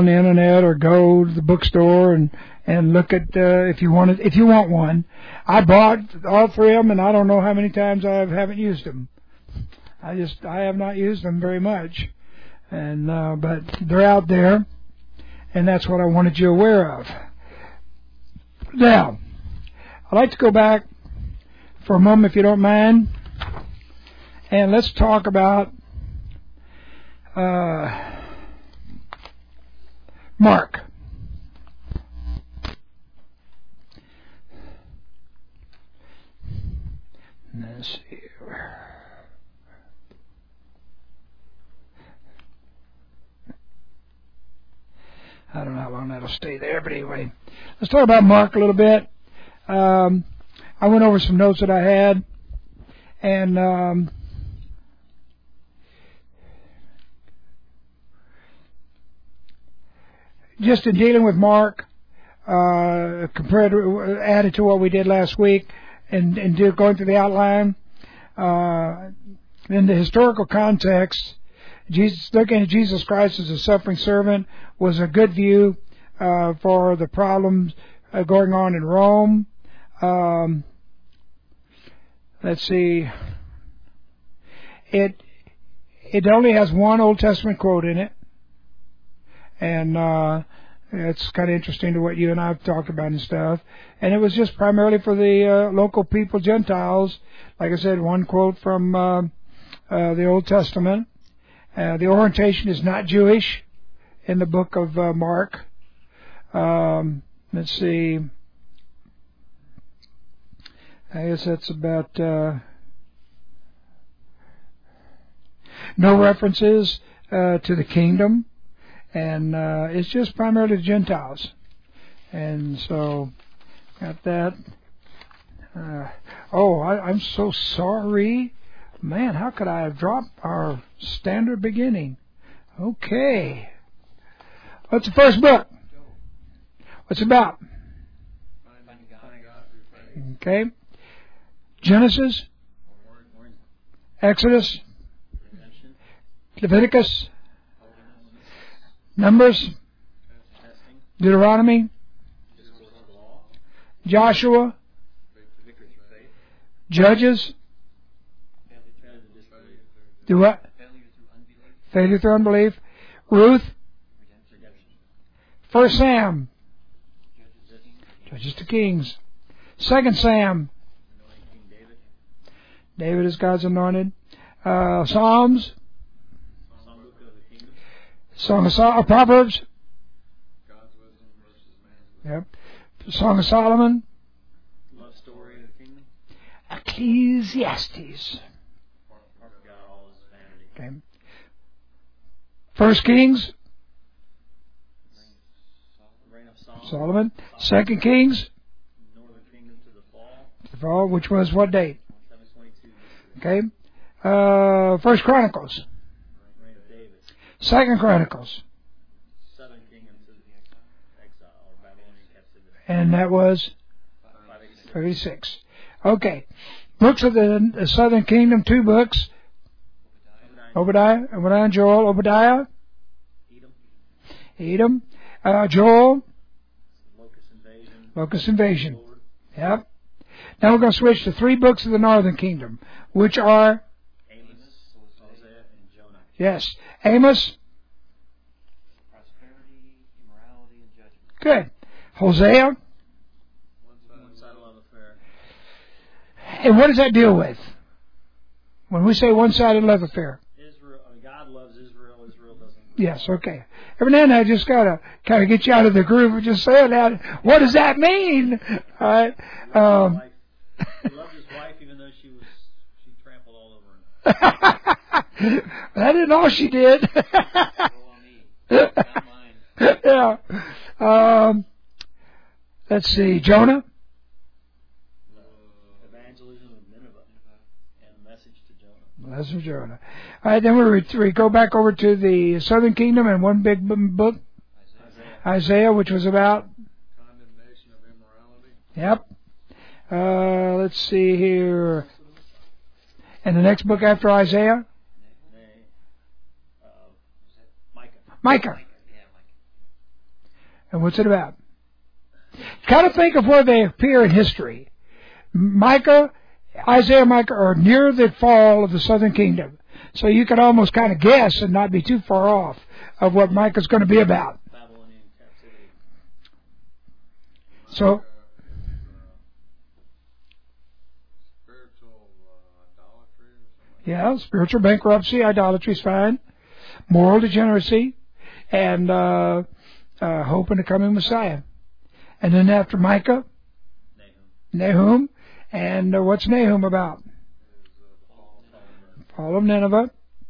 on the internet or go to the bookstore and look at if you want one. I bought all three of them, and I don't know how many times I haven't used them. I have not used them very much, and but they're out there, and that's what I wanted you aware of. Now, I'd like to go back for a moment, if you don't mind, and let's talk about Mark. Let's see here. I don't know how long that'll stay there, but anyway, let's talk about Mark a little bit. I went over some notes that I had, and just in dealing with Mark, added to what we did last week, and going through the outline, in the historical context, looking at Jesus Christ as a suffering servant was a good view for the problems going on in Rome. Let's see. It only has one Old Testament quote in it, and it's kind of interesting to what you and I have talked about and stuff. And it was just primarily for the local people, Gentiles. Like I said, one quote from the Old Testament. The orientation is not Jewish in the book of Mark. Let's see. I guess that's about no references to the kingdom, and it's just primarily the Gentiles. And so, got that. I'm so sorry. Man, how could I have dropped our standard beginning? Okay. What's the first book? What's it about? Okay. Genesis, Exodus, Leviticus, Numbers, Deuteronomy, Joshua, Judges. Do what? Failure through unbelief. Ruth. First Sam. Judges to Kings. Second Sam. David is God's anointed. Psalms. Song of Proverbs. Yep. Song of Solomon. Love story of the kingdom. Ecclesiastes. Okay. First Kings. Reign of Solomon. Second Kings. Northern Kingdom to the fall. The fall, which was what date? 722. Okay. First Chronicles. Reign of David. Second Chronicles. Southern Kingdom to the exile or Babylonian captivity. And that was 36. Okay. Books of the Southern Kingdom, 2 books. Obadiah and Joel. Obadiah. Edom. Joel. Locust invasion. Yep. Now we're going to switch to 3 books of the Northern Kingdom, which are Amos, Hosea, and Jonah. Yes. Amos. Prosperity, immorality, and judgment. Good. Hosea. One-sided love affair. And what does that deal with? When we say one-sided love affair. God loves Israel. Israel doesn't. Yes, okay. Every now and then I just gotta kind of get you out of the groove of just saying that. What does that mean? All right. He loved his wife even though she trampled all over him. That isn't all she did. Go on me. Not mine. Yeah. Let's see. Jonah. Evangelism of Nineveh and message to Jonah. That's from Jonah. All right, then we go back over to the Southern Kingdom and one big book, Isaiah, which was about Condemnation of immorality. Yep. Let's see here. And the next book after Isaiah? Micah. Micah. And what's it about? Kind of think of where they appear in history. Isaiah and Micah are near the fall of the southern kingdom. So you can almost kind of guess and not be too far off of what Micah's going to be about. Babylonian captivity. So, spiritual idolatry or something. yeah, spiritual bankruptcy, idolatry is fine. Moral degeneracy, and hope in the coming Messiah. And then after Micah, Nahum. And what's Nahum about? Fall of Nineveh.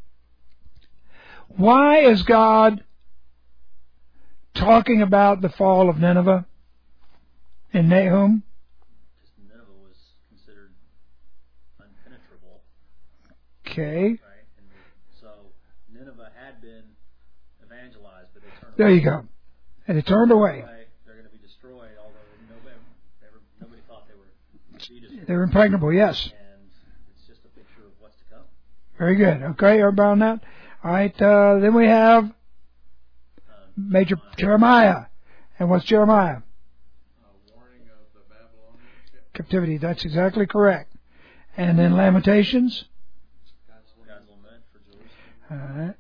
Why is God talking about the fall of Nineveh in Nahum? Because Nineveh was considered unpenetrable. Okay. Right? And so Nineveh had been evangelized, but they turned There away. you go. And it turned away. They're going to be destroyed, although nobody thought they were be destroyed. They're impregnable, yes. And it's just a picture of what's to come. Very good. Okay, everybody on that? All right, then we have Major Jeremiah. And what's Jeremiah? Warning of the Babylonian Captivity. That's exactly correct. And then Lamentations. God's lament for Jerusalem. All right.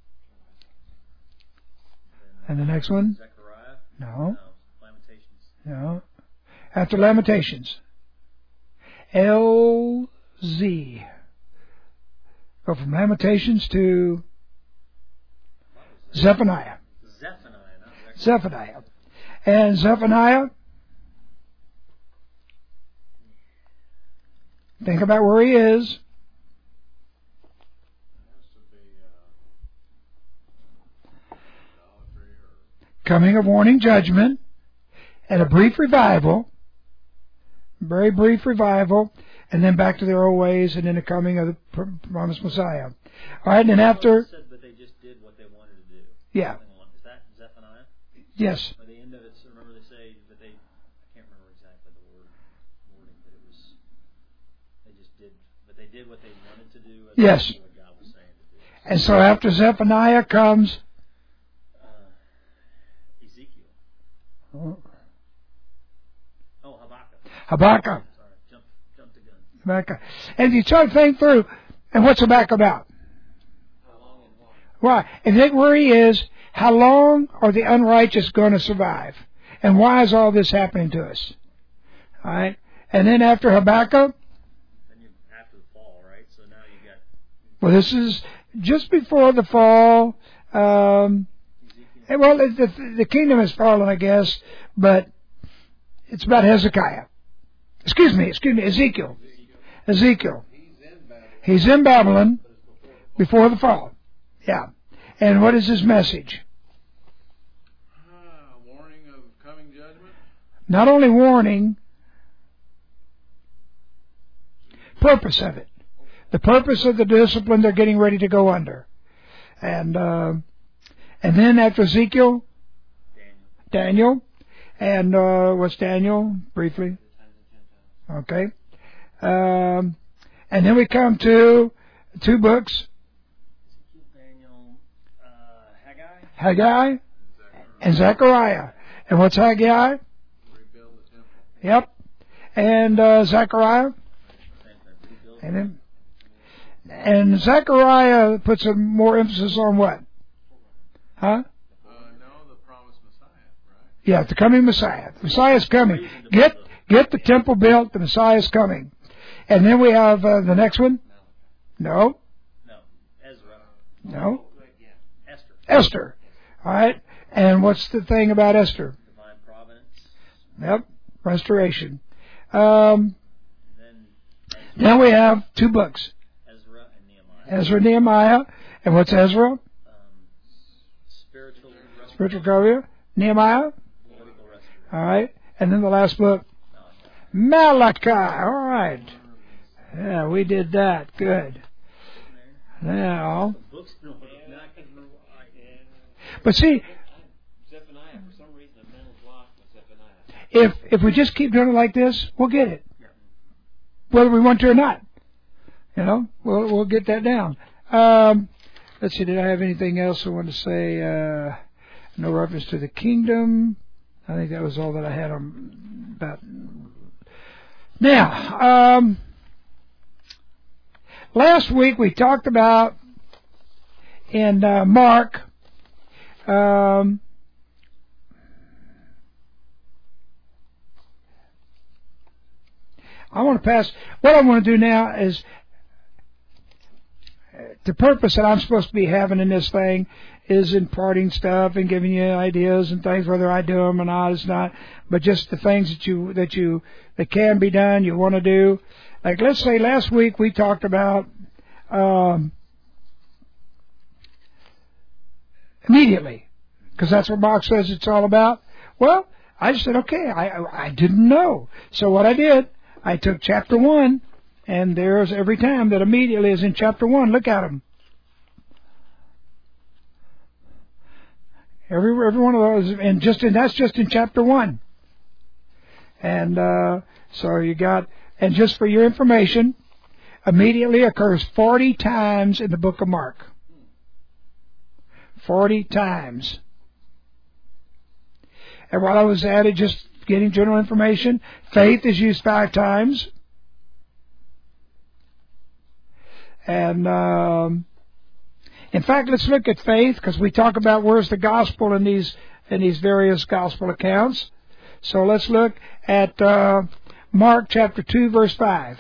And the next one? Zechariah. No. Lamentations. No. After Lamentations. LZ. Go from Lamentations to Zephaniah. Zephaniah, not Zechariah. Zephaniah. And Zephaniah, think about where he is. has to be idolatry or Coming of warning judgment. And a brief revival. Very brief revival. And then back to their old ways. And then the coming of the promised Messiah. All right, and then after... Said, but they just did what they wanted to do. Yeah. Something along- Is that Zephaniah? Yes. By the end of it, so remember they say that I can't remember exactly the wording, but it was, they just did, but they did what they wanted to do as Yes. opposed to what God was saying to do. And so after Zephaniah comes... Ezekiel. Oh, Habakkuk. Habakkuk. Sorry, jumped the gun. Habakkuk. And if you try to think through, and what's Habakkuk about? How long and why? Why? And think where he is, how long are the unrighteous going to survive? And why is all this happening to us? Alright? And then after Habakkuk, Then you after the fall, right? So now you got well, this is just before the fall. Ezekiel. Well, the kingdom has fallen, I guess, but it's about Hezekiah. Excuse me, Ezekiel. Ezekiel. he's in Babylon. He's in Babylon before the fall. Yeah. And what is his message? Warning of coming judgment. Not only warning, purpose of it. The purpose of the discipline they're getting ready to go under. And then after Ezekiel, Daniel. And what's Daniel? Briefly. Okay. And then we come to 2 books. Daniel, Haggai. Haggai and Zechariah. And what's Haggai? Rebuild the temple. Yep. And Zechariah. Same thing. And Zechariah puts a more emphasis on what? Huh? No, the promised Messiah, right? Yeah, the coming Messiah. The Messiah's coming. Get the temple built. The Messiah's coming. And then we have the next one. No. No. Ezra. No. Esther. Esther. All right. And what's the thing about Esther? Divine providence. Yep. Restoration. Then Then we have 2 books. Ezra and Nehemiah. Ezra, Nehemiah. And what's Ezra? Spiritual restoration. Spiritual recovery. Nehemiah. Political restoration. All right. And then the last book. Malachi. All right. Yeah, we did that. Good. Now, Books not but see, Zephaniah, for some reason, a mental block with Zephaniah. if we just keep doing it like this, we'll get it, whether we want to or not. You know, we'll get that down. Let's see. Did I have anything else I want to say? No reference to the kingdom. I think that was all that I had on that. Now, last week we talked about in Mark. I want to pass. What I want to do now is the purpose that I'm supposed to be having in this thing is imparting stuff and giving you ideas and things, whether I do them or not, it's not, but just the things that can be done, you want to do. Like, let's say last week we talked about immediately, because that's what Mark says it's all about. Well, I just said, okay, I didn't know. So what I did, I took chapter 1, and there's every time that immediately is in chapter 1. Look at them. Every one of those, and that's just in chapter 1. And so you got, and just for your information, immediately occurs 40 times in the book of Mark. 40 times. And while I was at it, just getting general information, faith is used 5 times. And in fact, let's look at faith, because we talk about where's the gospel in these various gospel accounts. So let's look at Mark chapter 2, verse 5.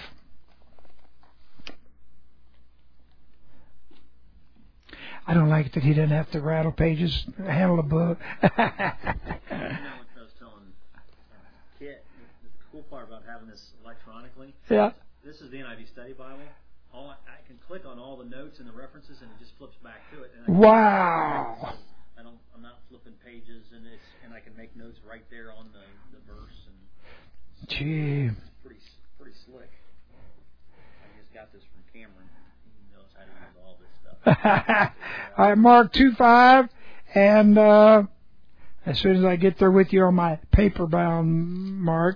I don't like that he didn't have to rattle pages, handle a book. You know what I was telling Kit, the cool part about having this electronically, Yeah. this is the NIV Study Bible. I can click on all the notes and the references, and it just flips back to it. And Wow. I'm not flipping pages, and I can make notes right there on the verse, and Gee. it's pretty slick. I just got this from Cameron. He knows how to use all this stuff. All right, Mark 2:5, and as soon as I get there with you on my paper-bound Mark,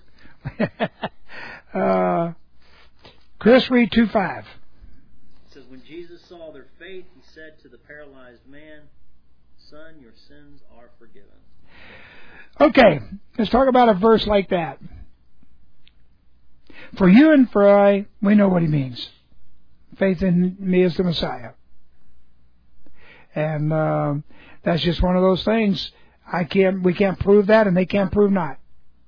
Chris, read 2:5. It says, when Jesus saw their faith, he said to the paralyzed man, "Son, your sins are forgiven." Okay, let's talk about a verse like that. For you and for I, we know what he means. Faith in me is the Messiah. And that's just one of those things. We can't prove that, and they can't prove not.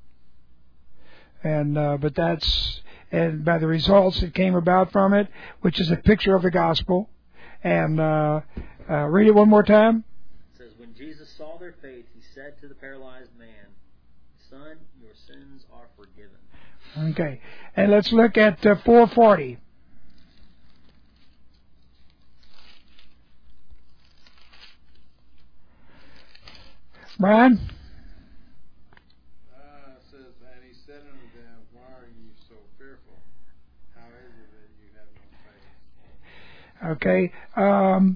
And but that's, and by the results that came about from it, which is a picture of the gospel. And read it one more time. It says, when Jesus saw their faith, he said to the paralyzed man, "Son, your sins are forgiven." Okay, and let's look at 4:40. Brian? It says, and he said unto them, why are you so fearful? How is it that you have no faith? Okay,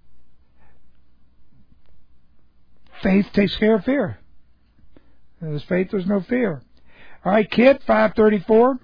faith takes care of fear. There's faith, there's no fear. All right, Kit, 5:34.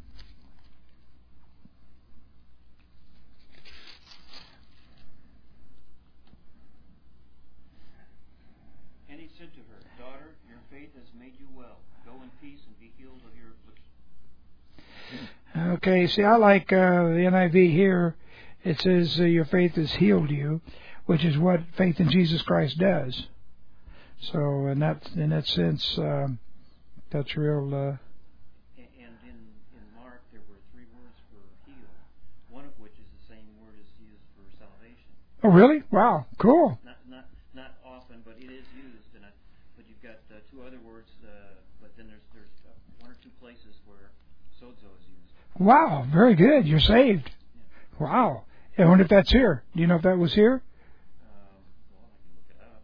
And he said to her, "Daughter, your faith has made you well. Go in peace and be healed of your affliction." Okay, see, I like the NIV here. It says your faith has healed you, which is what faith in Jesus Christ does. So, in that sense, that's real. And in Mark, there were 3 words for heal, one of which is the same word as used for salvation. Oh, really? Wow, cool. Not often, but it is used. But you've got 2 other words, but then there's 1 or 2 places where sozo is used. Wow, very good. You're saved. Yeah. Wow. I wonder if that's here. Do you know if that was here? Well, I can look it up.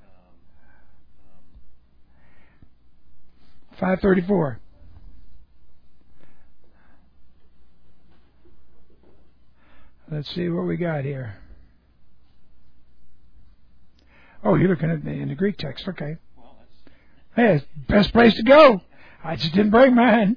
5:34. Let's see what we got here. Oh, you're looking at in the Greek text. Okay. Well, Hey, it's the best place to go. I just didn't bring mine.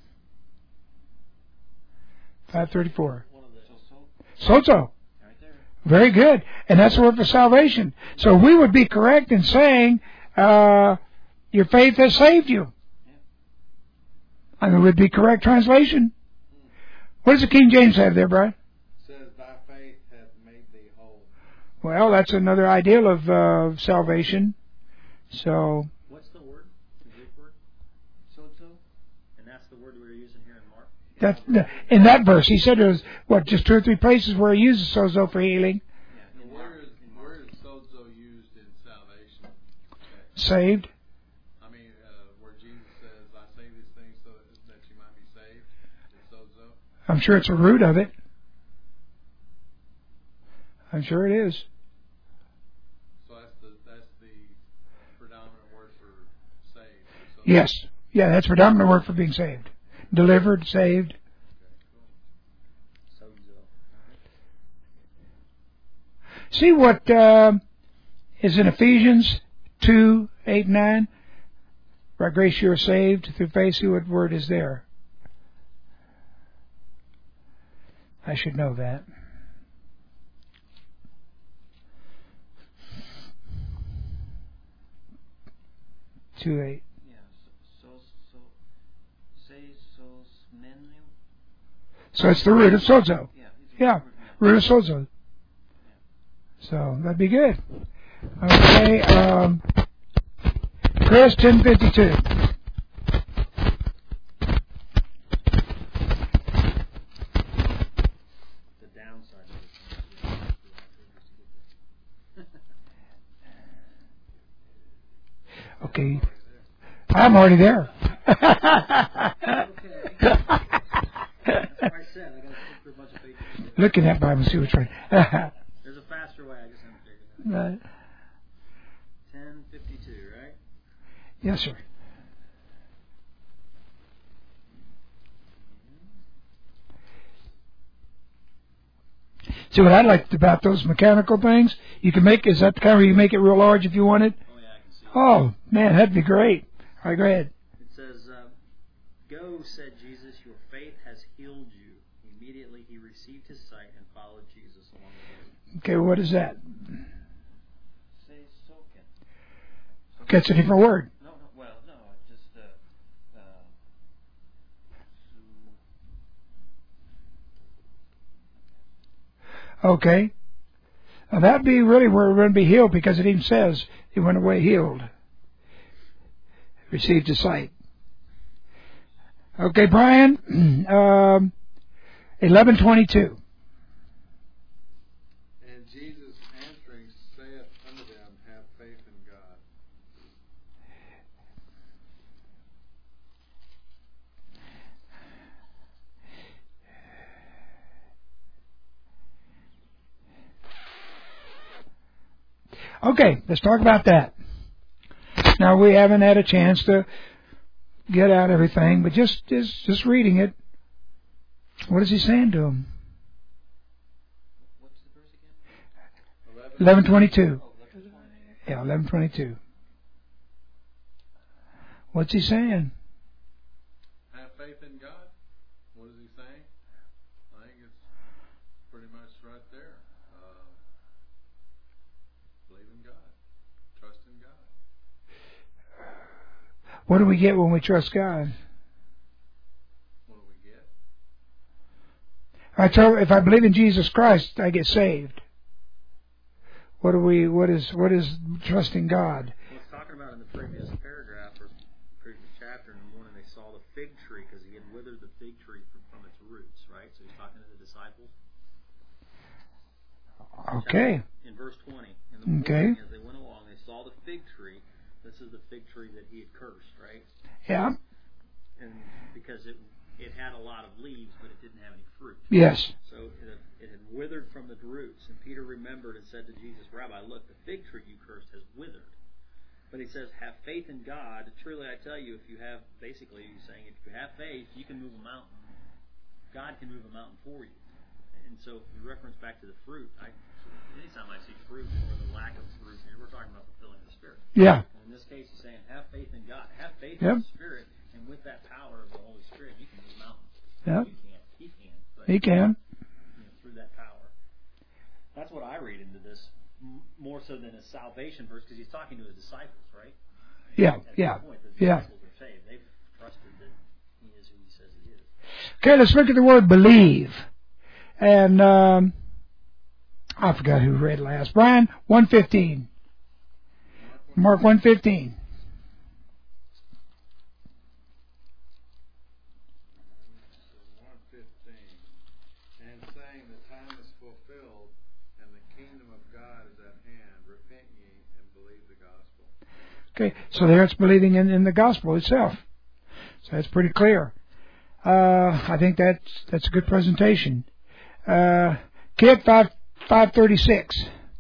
$5.34. One of the Sozo. right there. Very good. And that's the word for salvation. So we would be correct in saying, your faith has saved you. I mean, it would be correct translation. What does the King James have there, Brian? It says, thy faith hath made thee whole. Well, that's another ideal of salvation. So, What's the word? The Greek word? Sozo? And that's the word we were using here in Mark? in that verse, he said there was, just 2 or 3 places where he uses sozo for healing. Yeah, in Mark. Where is sozo used in salvation? Saved. I mean, where Jesus says, I say these things so that you might be saved. Is sozo? I'm sure it's a root of it. I'm sure it is. So that's the predominant word for saved. So Yes. Yeah, that's predominant word for being saved. Delivered, saved. Sozo. See what is in Ephesians 2, 8, 9? By grace you are saved through faith. See what word is there. I should know that. 2:8. Yeah, say menu. So it's the root of sozo. Yeah. Root of sozo. So that'd be good. Okay, Chris, 1052. The downside of it. Okay, I'm already there. That's what I said. I got to flip through a bunch of pages. Look in that Bible, see which one. There's a faster way. I just haven't figured it out. Right. 10:52, right? Yes, sir. See what I liked about those mechanical things? You can make, is that the kind where you make it real large if you want it? Oh, yeah, I can see it. Oh, man, that'd be great. All right, go ahead. It says, Go, said Jesus, your faith has healed you. Immediately he received his sight and followed Jesus along the road. Okay, what is that? Say soken. Okay, it's a different word. No, just Okay. Now that'd be really where we're going to be healed, because it even says he went away healed. Received his sight. Okay, Brian, 11:22. And Jesus answering saith unto them, have faith in God. Okay, let's talk about that. Now, we haven't had a chance to get out everything, but just reading it, what is he saying to him? what's the verse again? 11:22. Oh, 11:20. Yeah, 11:22. What's he saying? Have faith in God. What is he saying? I think it's pretty much right there. Believe in God. Trust in God. What do we get when we trust God? What do we get? If I believe in Jesus Christ, I get saved. What is trusting God? Well, it's talking about in the previous paragraph or previous chapter, in the morning they saw the fig tree because he had withered the fig tree from its roots, right? So he's talking to the disciples. Okay. In verse 20, in the morning, Okay. as they went along, they saw the fig tree. This is the fig tree that he had cursed, right? Yeah. And because it had a lot of leaves, but it didn't have any fruit. Yes. So it had withered from the roots. And Peter remembered and said to Jesus, Rabbi, look, the fig tree you cursed has withered. But he says, have faith in God. Truly I tell you, if you have, basically he's saying, if you have faith, you can move a mountain. God can move a mountain for you. And so if you reference back to the fruit, anytime I see fruit or the lack of fruit, we're talking about fulfilling the Spirit. Yeah. And in this case, he's saying, have faith in God. Have faith Yep. in the Spirit. And with that power of the Holy Spirit, you can move mountains. Yep. You can't. He can. But He can. through that power. That's what I into this more so than a salvation verse, because he's talking to his disciples, right? Yeah, At yeah, that point, the yeah. disciples are saved. They've trusted that he is who he says he is. Okay, let's look at the word believe. And I forgot who read last. Brian, 1:15. Mark 1:15. And saying the time is fulfilled and the kingdom of God is at hand, repent ye and believe the gospel. Okay, so there it's believing in the gospel itself. So that's pretty clear. I think that's a good presentation. Kid 536.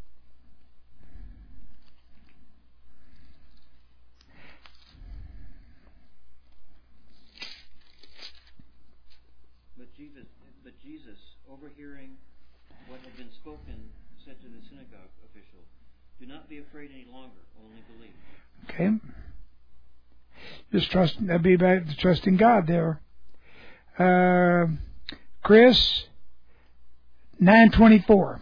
But Jesus, overhearing what had been spoken, said to the synagogue official, "Do not be afraid any longer, only believe." Okay. Just trust. That'd be back to trusting God there. Chris, 9:24.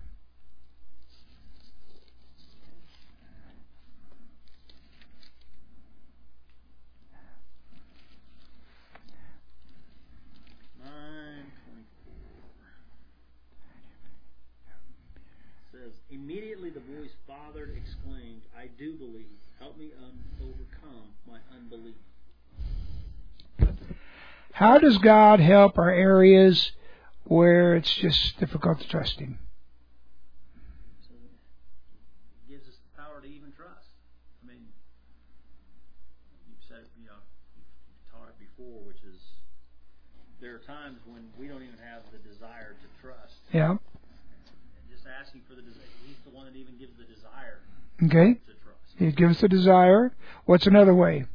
Immediately the voice fathered exclaimed, "I do believe. Help me overcome my unbelief." How does God help our areas where it's just difficult to trust Him? So it gives us the power to even trust. I mean, you've said it, you've taught it before, which is there are times when we don't even have the desire to trust. Yeah. Just asking for the desire. He's the one that even gives the desire Okay. to trust. He gives the desire. What's another way?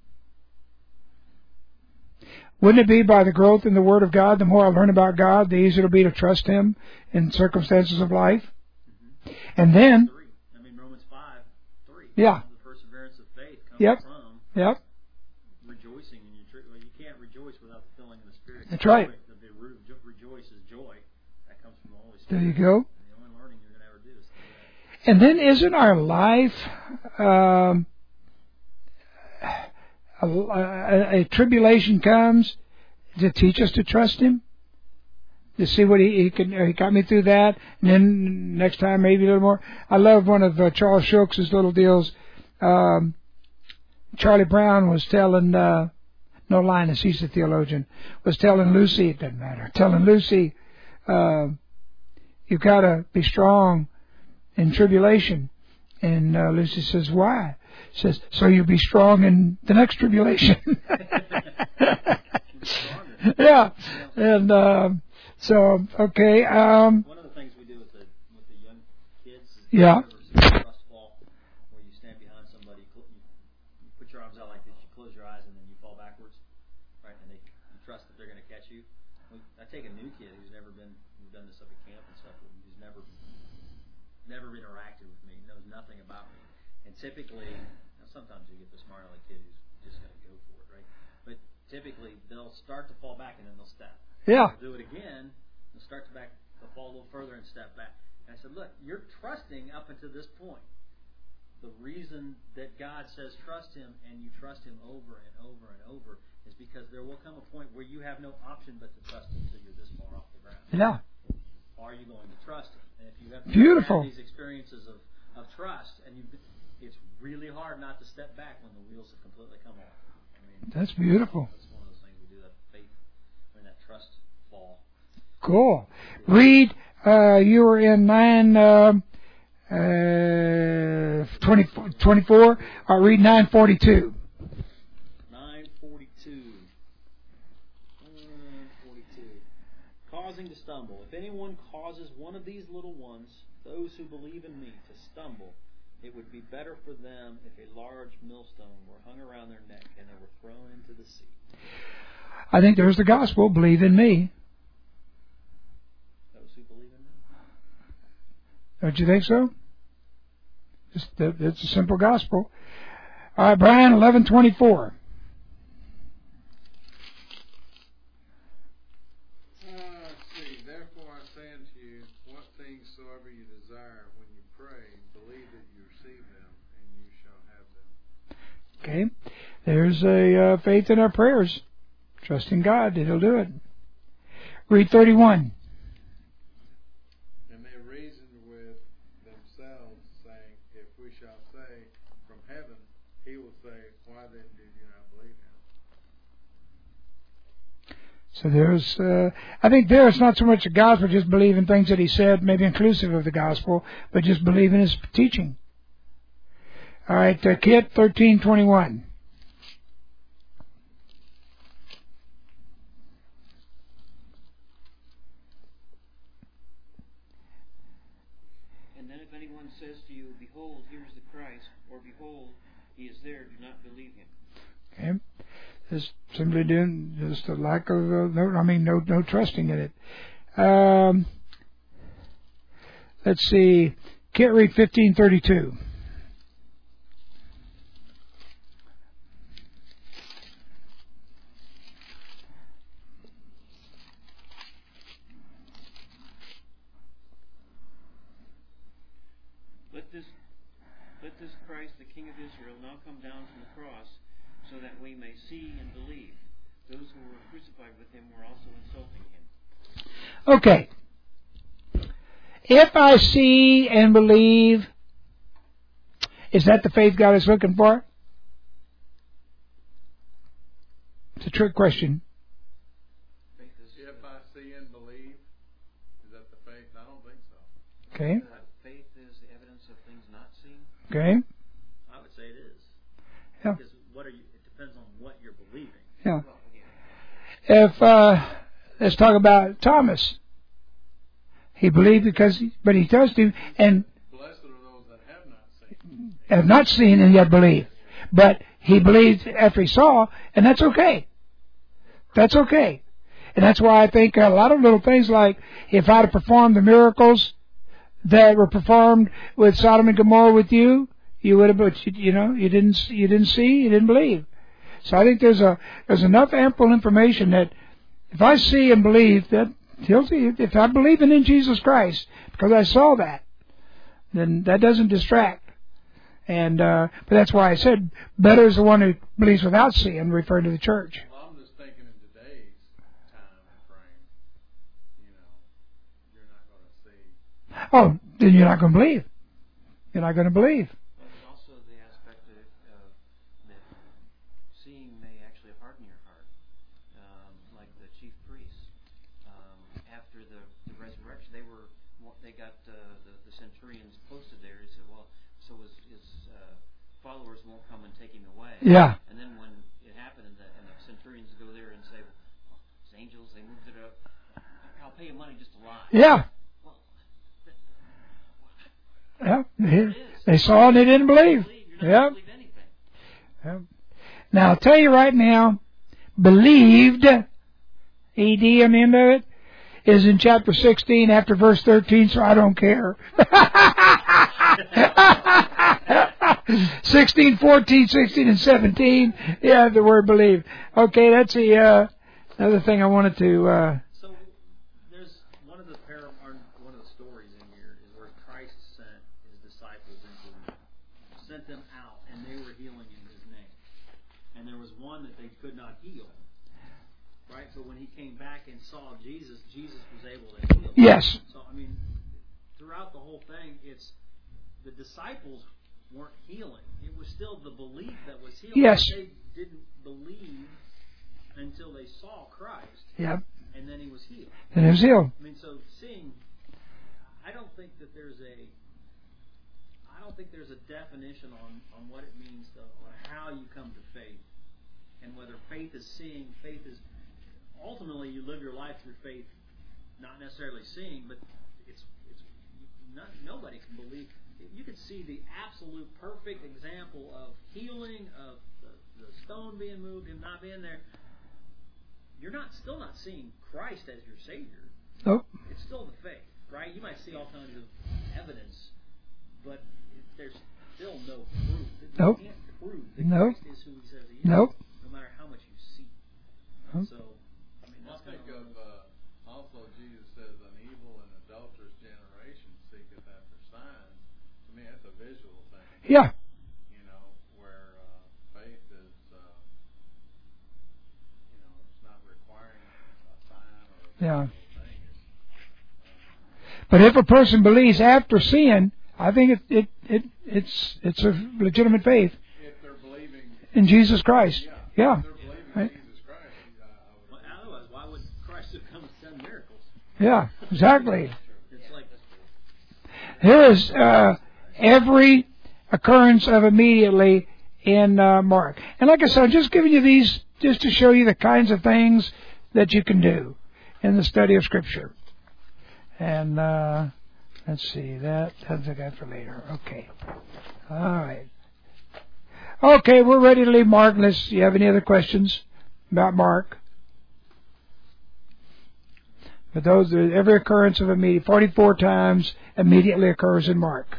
Wouldn't it be by the growth in the Word of God? The more I learn about God, the easier it'll be to trust Him in circumstances of life. Mm-hmm. And then, Romans 5:3. Yeah. The perseverance of faith comes Yep. from Yep, rejoicing in your well, you can't rejoice without the filling of the Spirit. That's right. The root of rejoice is joy. That comes from the Holy there Spirit. you go. And the only learning you're going to ever do is through that. And then isn't our life a tribulation comes to teach us to trust Him? To see what he got me through that, and then next time maybe a little more. I love one of Charles Schultz's little deals. Charlie Brown was telling, no, Linus, he's the theologian, was telling Lucy, it doesn't matter, telling Lucy, you've got to be strong in tribulation. And Lucy says, why? Says, so you'll be strong in the next tribulation. Yeah. And so, okay. One of the things we do with the young kids is Yeah. trust fall, where you stand behind somebody, you put your arms out like this, you close your eyes, and then you fall backwards, right? And you trust that they're going to catch you. I take a new kid who's never been, we've done this up at camp and stuff, who's never interacted with me, knows nothing about me. And typically, sometimes you get the smart aleck kid who's just going to go for it, right? But typically, they'll start to fall back and then they'll step. Yeah. They'll do it again, they'll start to they'll fall a little further and step back. And I said, look, you're trusting up until this point. The reason that God says trust Him and you trust Him over and over and over is because there will come a point where you have no option but to trust Him until you're this far off the ground. Yeah. Are you going to trust Him? And if you have Beautiful. these experiences of trust, and it's really hard not to step back when the wheels have completely come off. I mean, That's beautiful. That's one of those things we do, that faith, that trust fall. Cool. Read, you were in 9:24. I'll read 9:42. 9:42. Causing to stumble. If anyone causes one of these little ones, those who believe in me, to stumble, it would be better for them if a large millstone were hung around their neck and they were thrown into the sea. I think there's the gospel. Believe in me. Those who believe in me. Don't you think so? It's a simple gospel. All right, Brian, 11:24. Let's see. Therefore I say unto you, what things soever you desire, pray, believe that you receive them, and you shall have them. Okay, there's a faith in our prayers. Trust in God that He'll do it. Read 31. And they reasoned with themselves, saying, if we shall say, from heaven, He will say, why then did you not believe Him? So there's, I think there it's not so much the gospel, just believing things that He said, maybe inclusive of the gospel, but just believing His teaching. All right, Kit, 13:21. And then if anyone says to you, behold, here is the Christ, or behold, He is there, do not believe him. Okay, just simply doing just a lack of no trusting in it. Let's see, Kit, read 15:32. Let this Christ, the King of Israel, now come down from the cross, so that we may see and believe. Those who were crucified with Him were also insulting Him. Okay. If I see and believe, is that the faith God is looking for? It's a trick question. If I see and believe, is that the faith? I don't think so. Okay. Faith is the evidence of things not seen. Okay. I would say it is. Yeah. Because it depends on what you're believing. Yeah. If let's talk about Thomas. He believed but he does do, and Blessed are those that have not seen. have not seen and yet believe. But he believed after he saw, and that's okay. That's okay. And that's why I think a lot of little things like if I'd have performed the miracles that were performed with Sodom and Gomorrah with you, you would have, but you didn't see, you didn't believe. So I think there's enough ample information that if I see and believe that He'll see, if I believe in Jesus Christ because I saw that, then that doesn't distract. And but that's why I said better is the one who believes without seeing, referring to the church. Well, I'm just thinking in today's time and frame, you're not going to see. Oh, then you're not going to believe. You're not going to believe. But there's also the aspect that seeing may actually harden your heart, like the chief priests. After the resurrection, they got the centurions posted there. He said, well, so his followers won't come and take him away. Yeah. And then when it happened, and the centurions go there and say, well, it's angels, they moved it up. I'll pay you money just to lie. Yeah. Well, Yeah. They saw and they didn't believe. You're not going to believe anything. Yeah. Now, I'll tell you right now, believed, ED on the end of it, is in chapter 16 after verse 13, so I don't care. 16, 14, 16, and 17, yeah, the word believe. Okay, that's the another thing I wanted to... So there's one of the stories in here is where Christ sent His disciples sent them out, and they were healing in His name. And there was one that they could not heal. Right? But when He came back and saw Jesus, Jesus was able to heal. Yes. So, throughout the whole thing, it's the disciples weren't healing. It was still the belief that was healing. Yes. They didn't believe until they saw Christ. Yep. And then He was healed. And it was healed. So seeing, I don't think there's a definition on what it means on how you come to faith, and whether faith is seeing, faith is ultimately you live your life through faith, not necessarily seeing, but it's nobody can believe. You could see the absolute perfect example of healing, of the stone being moved, Him not being there. You're still not seeing Christ as your Savior. Nope. It's still the faith, right? You might see all kinds of evidence, but there's still no proof. Nope. You can't prove that Nope. Christ is who He says He is. Nope. No matter how much you see. Nope. So, I think of also Jesus says, an evil and adulterous generation seeketh after signs, visual thing. Yeah. You know, where faith is, it's not requiring a sign or a Yeah. visual thing. But if a person believes after sin, I think it's a legitimate faith If they're believing in Jesus Christ. Yeah. If they're believing Right. in Jesus Christ, Well, otherwise, why would Christ have come and done miracles? Yeah. Exactly. It's like Here is every occurrence of immediately in Mark. And like I said, I'm just giving you these just to show you the kinds of things that you can do in the study of Scripture. And let's see, that's I got for later. Okay. All right. Okay, we're ready to leave Mark unless you have any other questions about Mark. But those are every occurrence of immediate 44 times immediately occurs in Mark.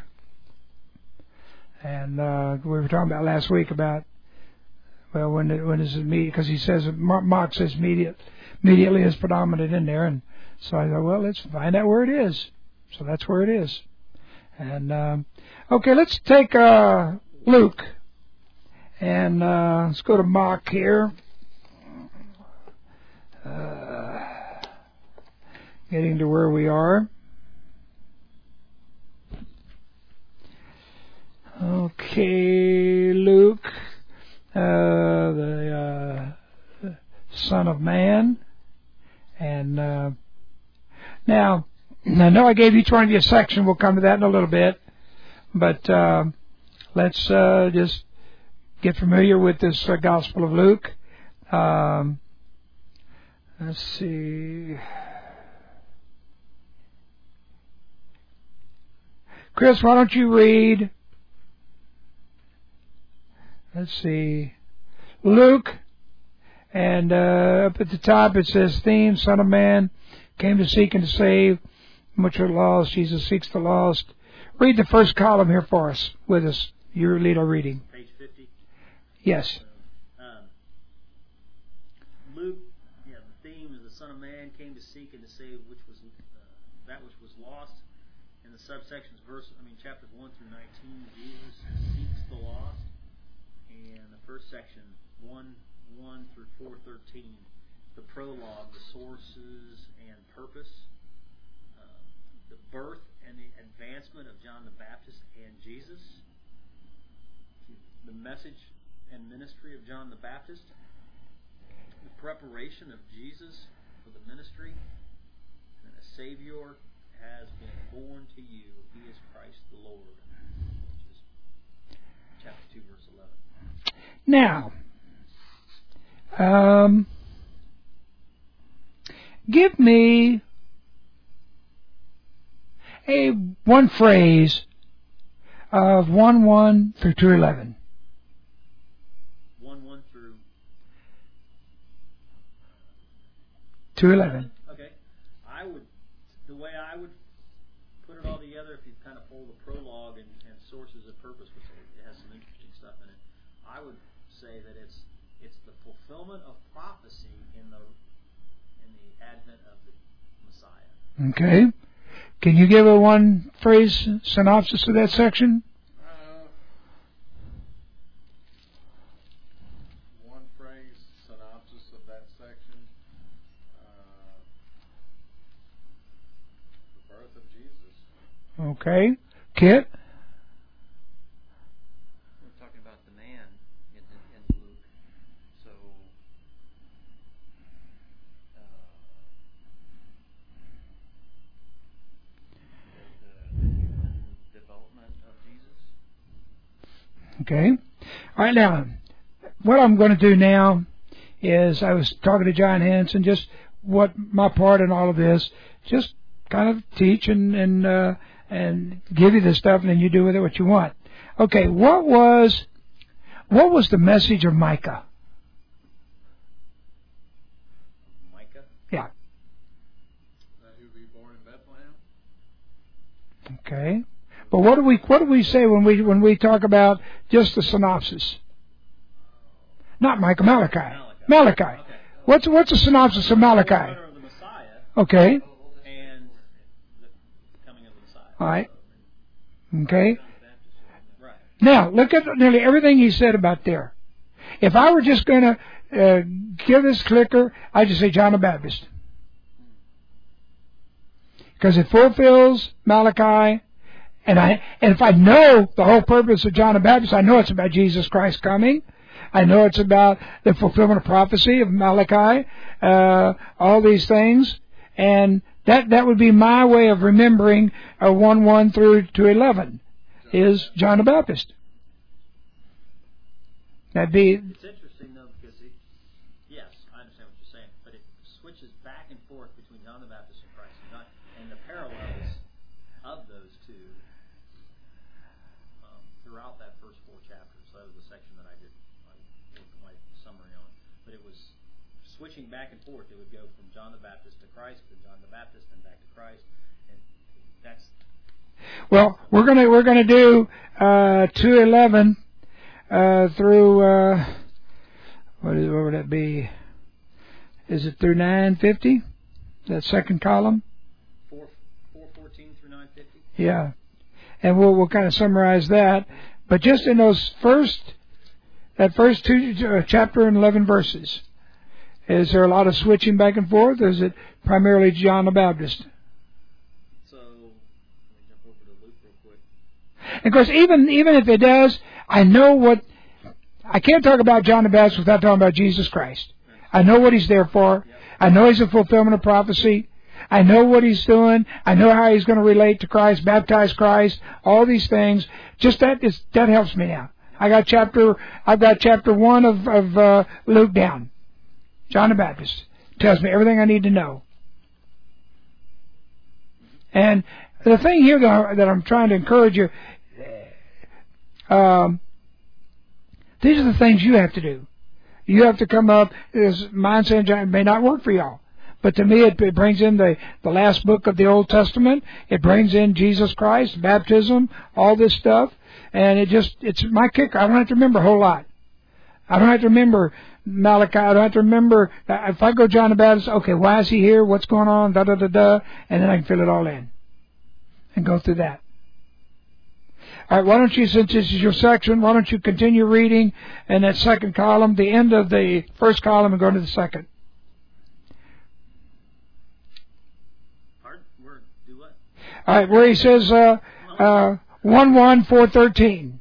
And we were talking about last week about when is immediate, because he says Mark says immediately is predominant in there, and so I thought, well, let's find out where it is. So that's where it is. And okay, let's take Luke, and let's go to Mark here. Getting to where we are. Okay, Luke, the Son of Man. And now, I know I gave each one of you a section. We'll come to that in a little bit. But let's just get familiar with this Gospel of Luke. Let's see. Chris, why don't you read? Let's see. Luke, and up at the top it says theme, Son of Man, came to seek and to save, which are lost. Jesus seeks the lost. Read the first column here for us, with us. You lead our reading. page 50. Yes. Luke, the theme is the Son of Man came to seek and to save which was that which was lost. In the subsections, chapters 1 through 19, Jesus seeks the lost. And the first section, 1 through 4:13, the prologue, the sources and purpose, the birth and the advancement of John the Baptist and Jesus, the message and ministry of John the Baptist, the preparation of Jesus for the ministry, and a Savior has been born to you. He is Christ the Lord. Which is chapter 2, verse 11. Now, give me one phrase of 1:1 through 2:11. 1:1 through 2:11. Okay. The way I would put it all together, if you kind of pull the prologue and sources of purpose, which it has some interesting stuff in it, I would say that it's the fulfillment of prophecy in the advent of the Messiah. Okay. Can you give a one phrase synopsis of that section? One phrase synopsis of that section. The birth of Jesus. Okay. Kit? We're talking about the man in Luke. So, the human development of Jesus. Okay. All right, now, what I'm going to do now is, I was talking to John Henson, just what my part in all of this, just kind of teach and give you this stuff, and then you do with it what you want. Okay, what was the message of Micah? Micah? Yeah. That he would be born in Bethlehem. Okay. But what do we say when we talk about just the synopsis? Not Micah, Malachi. Okay. What's the synopsis of Malachi? The forerunner of the Messiah Okay. and the coming of the Messiah. All right. Okay. Now, look at nearly everything he said about there. If I were just going to give this clicker, I'd just say John the Baptist. Because it fulfills Malachi. And if I know the whole purpose of John the Baptist, I know it's about Jesus Christ coming. I know it's about the fulfillment of prophecy of Malachi, all these things. And that would be my way of remembering 1:1 through to 11 is John the Baptist. That'd be... It's interesting, though, because yes, I understand what you're saying, but it switches back and forth between John the Baptist and Christ. And the parallels of those two throughout that first 4 chapters. So that was the section that I did my summary on. But it was switching back and forth. It would go from John the Baptist to Christ, to John the Baptist, and back to Christ. And that's... Well, we're gonna do 2:11 through what would that be? Is it through 9:50? That second column. 4:14 through 9:50. Yeah, and we'll kind of summarize that. But just in those first 2 chapter and 11 verses, is there a lot of switching back and forth, or is it primarily John the Baptist? So let me jump over to Luke real quick. And of course, even if it does, I know what... I can't talk about John the Baptist without talking about Jesus Christ. I know what he's there for. I know he's a fulfillment of prophecy. I know what he's doing. I know how he's going to relate to Christ, baptize Christ, all these things. Just that helps me now. I've got chapter 1 of Luke down. John the Baptist tells me everything I need to know. And the thing here that I'm trying to encourage you, these are the things you have to do. You have to come up, as mine saying it may not work for y'all. But to me, it brings in the last book of the Old Testament. It brings in Jesus Christ, baptism, all this stuff. And it's my kicker. I don't have to remember a whole lot. I don't have to remember Malachi. I don't have to remember, if I go John the Baptist, okay, why is he here? What's going on? Da-da-da-da. And then I can fill it all in and go through that. All right, why don't you, since this is your section, why don't you continue reading in that second column, the end of the first column, and go to the second. Do what? All right, where he says 1:1-4:13.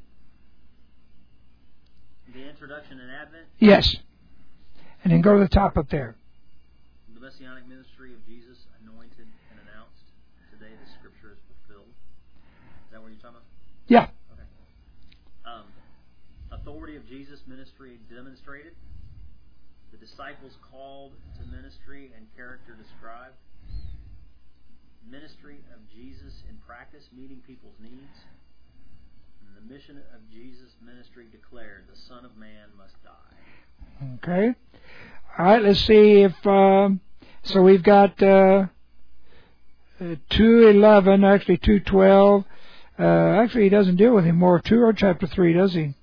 The introduction and Advent? Yes. And then go to the top up there. The Messianic ministry of Jesus, anointed and announced. Today the Scripture is fulfilled. Is that what you're talking about? Yeah. Okay. Authority of Jesus' ministry demonstrated. The disciples called to ministry and character described. Ministry of Jesus in practice, meeting people's needs. And the mission of Jesus' ministry declared, the Son of Man must die. Okay. All right, let's see if... so we've got 2:11, actually 2:12. Actually, he doesn't deal with him more. 2 or chapter 3, does he?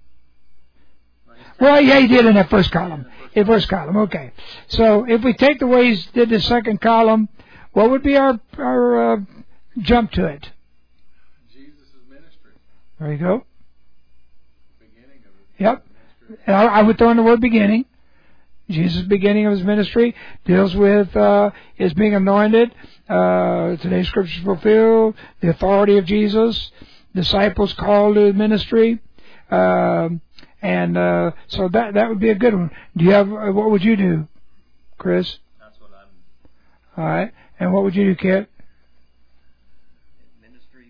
Well, yeah, he did in that first column. In first column, okay. So if we take the way he did the second column, what would be our jump to it? Jesus' ministry. There you go. Beginning of it. Yep. And I would throw in the word beginning. Jesus' beginning of his ministry deals with his being anointed. Today's scripture is fulfilled. The authority of Jesus. Disciples called to ministry. So that would be a good one. Do you have? What would you do, Chris? That's what I'm... All right. And what would you do, Kit? Ministry.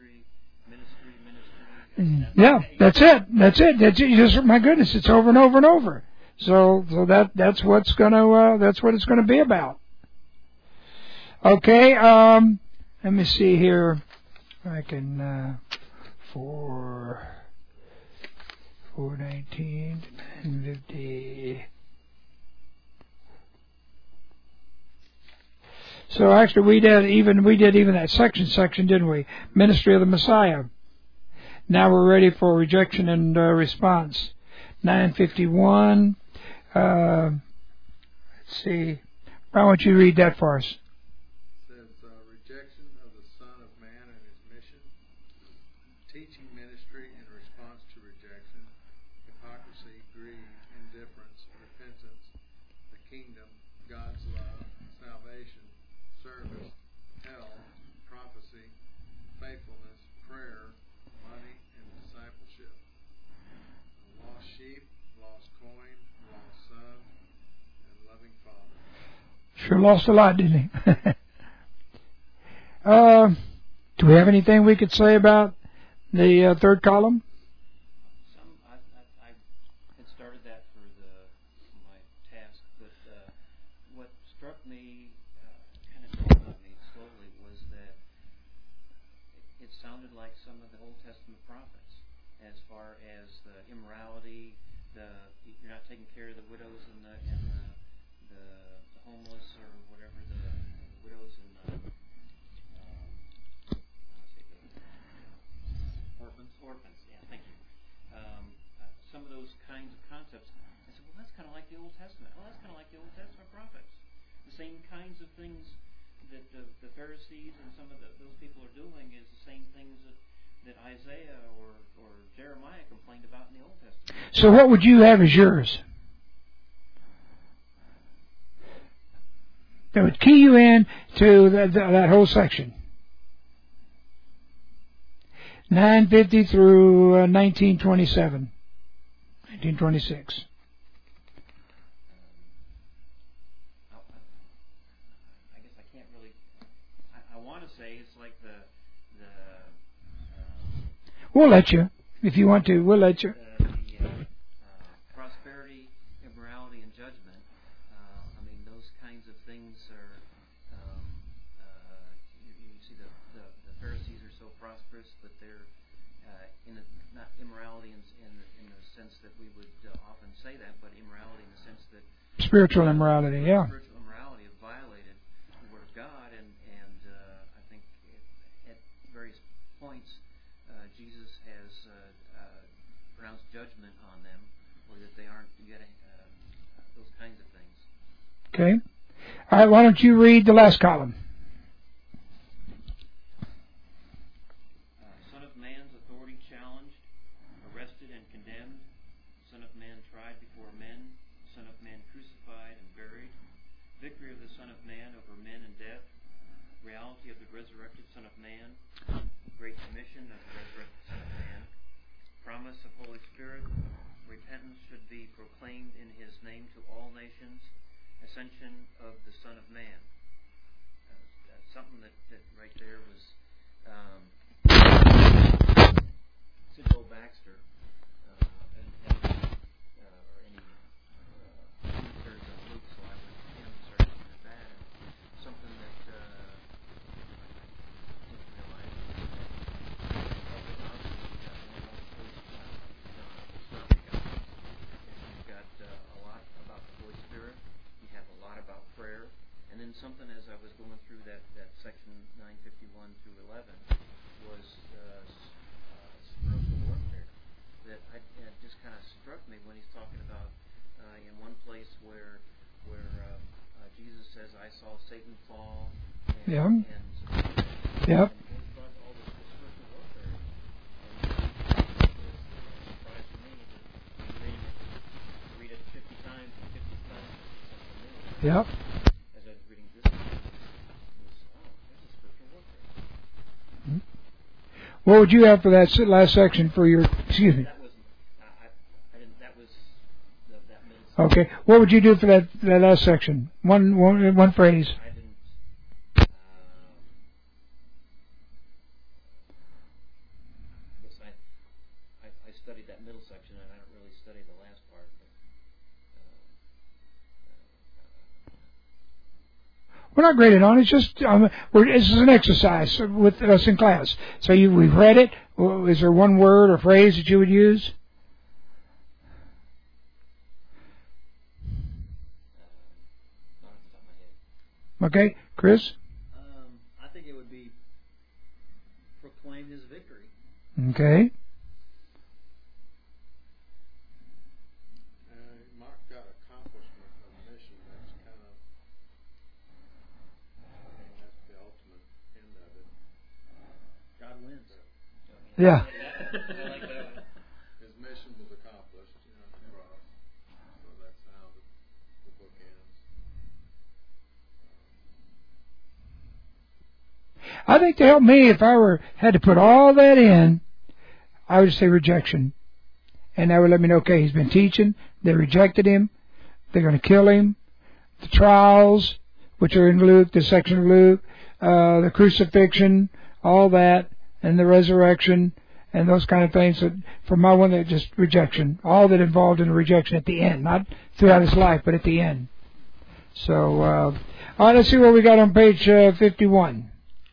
Yeah, that's it. That's it. You just, my goodness, it's over and over and over. So that's what it's gonna be about. Okay. Let me see here. I can 4:19 and 50. So actually, we did even that section, didn't we? Ministry of the Messiah. Now we're ready for rejection and response. 9:51. Let's see. Why don't you read that for us? It says rejection of the Son of Man and his mission. teaching ministry in response to rejection, hypocrisy, greed, indifference, repentance, the kingdom, God's love, salvation, service, health, prophecy, faithfulness, prayer, money, and discipleship. A lost sheep, lost coin, lost son, and loving father. Sure lost a lot, didn't he? Do we have anything we could say about the third column? I had started that for my task, but what struck me, kind of dawned on me slowly, was that it sounded like some of the Old Testament prophets, as far as the immorality, you're not taking care of the widows and the homeless, or whatever, the widows and orphans. Yeah, thank you. Some of those kinds of concepts. I said, well, that's kind of like the Old Testament. Well, that's kind of like the Old Testament prophets. The same kinds of things that the Pharisees and some of those people are doing is the same things that Isaiah or Jeremiah complained about in the Old Testament. So what would you have as yours? That would key you in to that whole section. 950 through 1927. 1926. I guess I can't really. I want to say it's like the. We'll let you if you want to. We'll let you. Prosperity, immorality, and judgment. I mean, those kinds of things are. You see, the Pharisees are so prosperous, but they're not immorality in the sense that we would often say that, but immorality in the sense that spiritual immorality, yeah. Spiritual immorality have violated the Word of God, and I think at various points Jesus has pronounced judgment on them, or that they aren't getting those kinds of things. Okay. All right, why don't you read the last column? Son of man's authority challenged, arrested and condemned. Son of man tried before men. Son of man crucified and buried. Victory of the Son of Man over men and death. Reality of the resurrected Son of Man. Great commission of the resurrected Son of Man. Promise of Holy Spirit. Repentance should be proclaimed in His name to all nations. Ascension of the Son of Man. Something that right there was Sidwell Baxter or any commentaries on Luke, so I would start looking at that, and something that I didn't realize you've got a lot about the Holy Spirit, you have a lot about prayer, and then something as I was going through that section 951 through 11 was spiritual warfare. That just kind of struck me when he's talking about in one place where Jesus says, "I saw Satan fall." And, Yep. And goes about all this spiritual warfare. And it was a surprise to me that you read it 50 times and 50 times. Yep. As I was reading this, there's a spiritual warfare. Mm-hmm. What would you have for that last section for your? Excuse me. That was I didn't. That was that middle. Okay. What would you do for that last section? One phrase. I didn't. I guess I studied that middle section, and I don't really study the last part. We're not graded on it. It's just this is an exercise with us in class. So we've read it. Is there one word or phrase that you would use? Not off the top of my head. Okay, Chris. I think it would be proclaim His victory. Okay. Mark got accomplishment of mission. That's kind of, that's the ultimate end of it. God wins. Yeah. I like that one. His mission was accomplished, at the cross. So that's how the book ends. I think to help me, if I had to put all that in, I would say rejection. And that would let me know, okay, he's been teaching, they rejected him, they're going to kill him, the trials, which are in Luke, the section of Luke, the crucifixion, all that, and the resurrection, and those kind of things. So for my one, that just rejection, all that involved in the rejection at the end, not throughout his life, but at the end. So, all right, let's see what we got on page 51.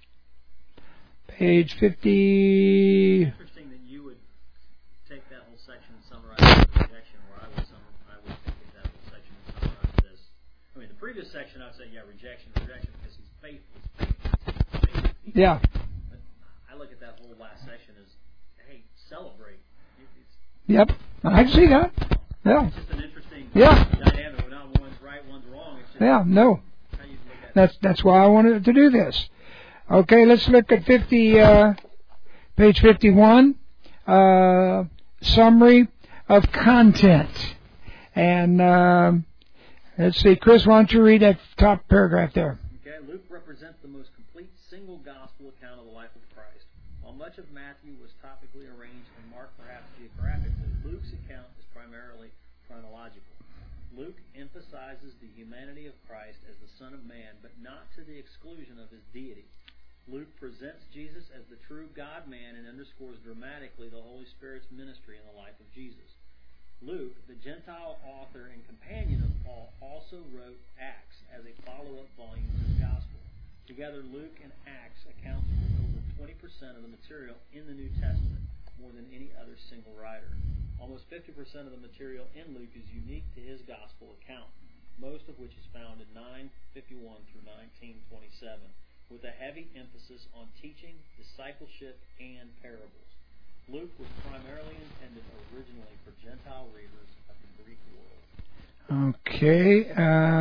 Page 50. Interesting that you would take that whole section and summarize it as rejection, where I would take that whole section and summarize it as. I mean, the previous section I'd say, yeah, rejection, because he's faithful. Yeah. But I look at that whole last section as, hey, celebrate. Yep, I can see that. Yeah. It's just an interesting Yeah. dynamic. Not one's right, one's wrong. It's just Yeah. No. how you look at it. That's why I wanted to do this. Okay, let's look at page 51, summary of content. And let's see, Chris, why don't you read that top paragraph there? Okay, Luke represents the most complete single gospel account of the life of Christ. While much of Matthew was topically arranged and Mark perhaps geographically, Luke's account is primarily chronological. Luke emphasizes the humanity of Christ as the Son of Man, but not to the exclusion of his deity. Luke presents Jesus as the true God-man and underscores dramatically the Holy Spirit's ministry in the life of Jesus. Luke, the Gentile author and companion of Paul, also wrote Acts as a follow-up volume to the Gospel. Together, Luke and Acts account for over 20% of the material in the New Testament, more than any other single writer. Almost 50% of the material in Luke is unique to his Gospel account, most of which is found in 9:51 through 19:27. With a heavy emphasis on teaching, discipleship, and parables. Luke was primarily intended originally for Gentile readers of the Greek world. Okay.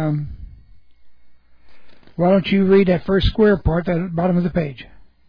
Why don't you read that first square part at the bottom of the page?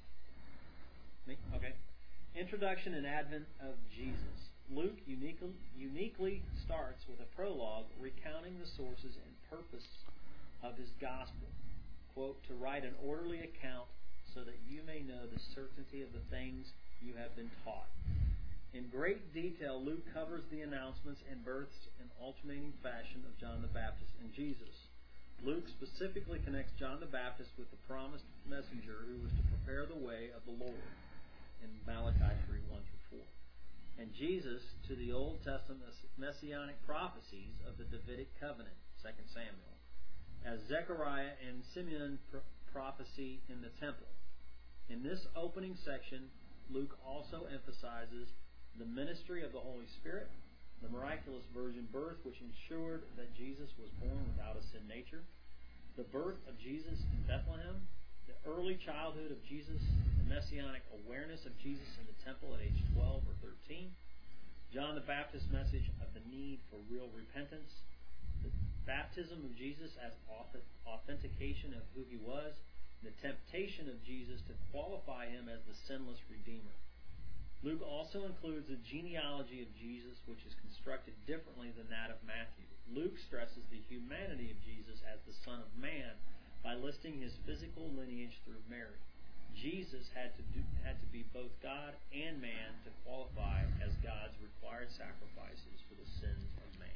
Okay. Introduction and Advent of Jesus. Luke uniquely starts with a prologue recounting the sources and purpose of his gospel. Quote, to write an orderly account so that you may know the certainty of the things you have been taught. In great detail, Luke covers the announcements and births in alternating fashion of John the Baptist and Jesus. Luke specifically connects John the Baptist with the promised messenger who was to prepare the way of the Lord in Malachi 3:1-4. And Jesus to the Old Testament messianic prophecies of the Davidic covenant, 2 Samuel. As Zechariah and Simeon prophecy in the temple. In this opening section, Luke also emphasizes the ministry of the Holy Spirit, the miraculous virgin birth which ensured that Jesus was born without a sin nature, the birth of Jesus in Bethlehem, the early childhood of Jesus, the messianic awareness of Jesus in the temple at age 12 or 13, John the Baptist's message of the need for real repentance, the baptism of Jesus as authentication of who he was, the temptation of Jesus to qualify him as the sinless Redeemer. Luke also includes a genealogy of Jesus which is constructed differently than that of Matthew. Luke stresses the humanity of Jesus as the Son of Man by listing his physical lineage through Mary. Jesus had to be both God and man to qualify as God's required sacrifices for the sins of man.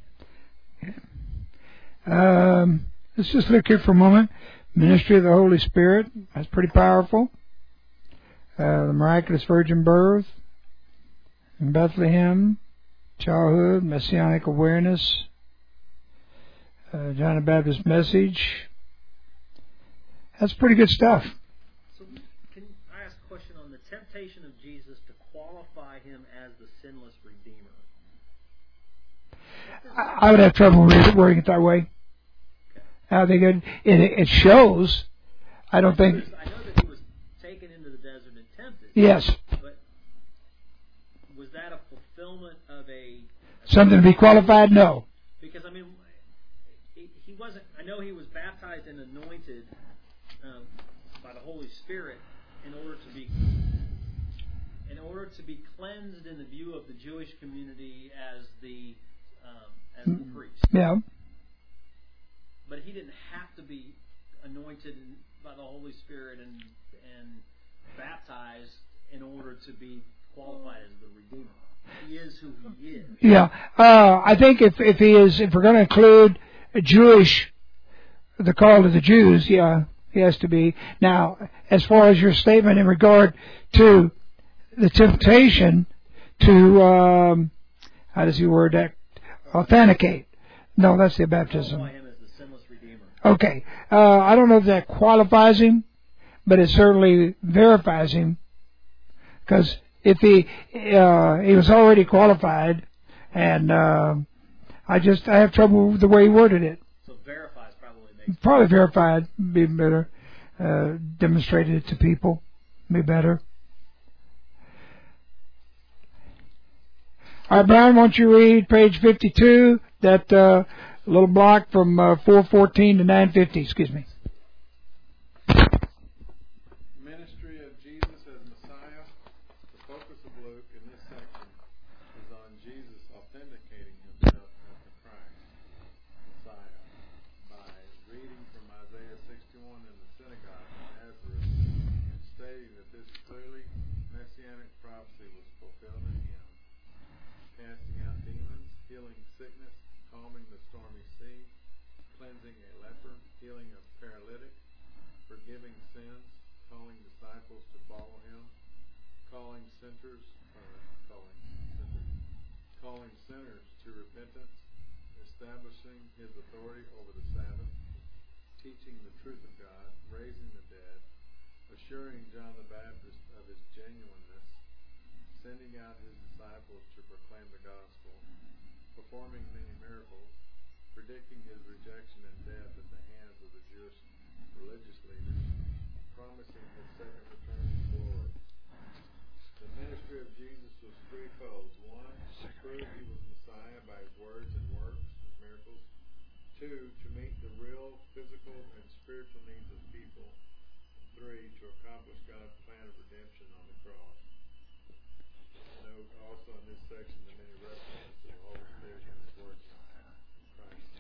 Let's just look here for a moment. Ministry of the Holy Spirit. That's pretty powerful. The miraculous virgin birth in Bethlehem. Childhood, messianic awareness. John the Baptist's message. That's pretty good stuff. So can I ask a question on the temptation of Jesus to qualify him as the sinless Redeemer? I would have trouble wording it that way. I think it shows. I don't think. I know that he was taken into the desert and tempted. Yes. But was that a fulfillment of something to be qualified? No. Because I mean, he wasn't. I know he was baptized and anointed by the Holy Spirit in order order to be cleansed in the view of the Jewish community as the priest. Yeah. But he didn't have to be anointed by the Holy Spirit and baptized in order to be qualified as the Redeemer. He is who he is. Yeah. I think if we're going to include a Jewish, the call to the Jews, yeah, he has to be. Now, as far as your statement in regard to the temptation to, how does he word that? Authenticate. No, that's the baptism. Qualify him as the sinless Redeemer. Okay. I don't know if that qualifies him, but it certainly verifies him. Because if he was already qualified, and I have trouble with the way he worded it. So verifies probably makes Probably verified be better. Demonstrated it to people be better. All right, Brian, why don't you read page 52, that little block from 414 to 950, excuse me. Ministry of Jesus as Messiah. The focus of Luke in this section is on Jesus authenticating himself as the Christ, Messiah, by reading from Isaiah 61 in the synagogue of Nazareth and stating that this clearly messianic prophecy was fulfilled in him, casting out demons, healing sickness, calming the stormy sea, cleansing a leper, healing a paralytic, forgiving sins, calling disciples to follow him, calling sinners to repentance, establishing his authority over the Sabbath, teaching the truth of God, raising the dead, assuring John the Baptist of his genuineness, sending out his disciples to proclaim the gospel, performing many miracles, predicting his rejection and death at the hands of the Jewish religious leaders, promising his second return to glory. The ministry of Jesus was threefold. One, to prove he was Messiah by his words and works, his miracles. Two, to meet the real physical and spiritual needs of people. Three, to accomplish God's plan of redemption on the cross. Note also in this section the many references to the Holy Spirit and his working in Christ's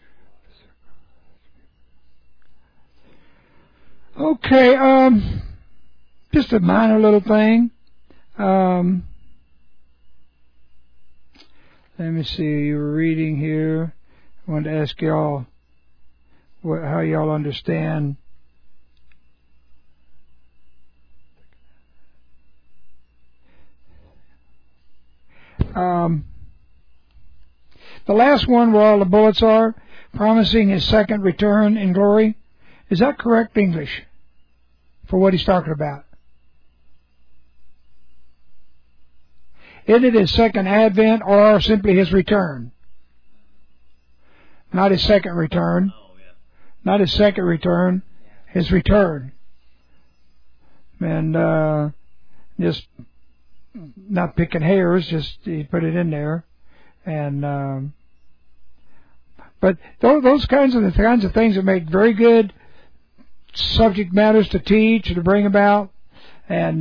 life. Okay, just a minor little thing. Let me see, you were reading here. I wanted to ask y'all how y'all understand the last one where all the bullets are, promising his second return in glory. Is that correct English for what he's talking about? Isn't it his second advent or simply his return? Not his second return. Oh, yeah. Not his second return. His return. And just not picking hairs, just he put it in there. And but those kinds of things that make very good subject matters to teach or to bring about. And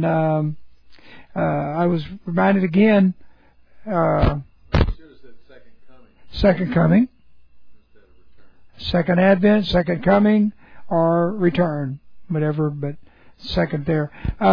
I was reminded again, Should have said second coming second coming, instead of return. second advent, second coming, or return, whatever, but second there.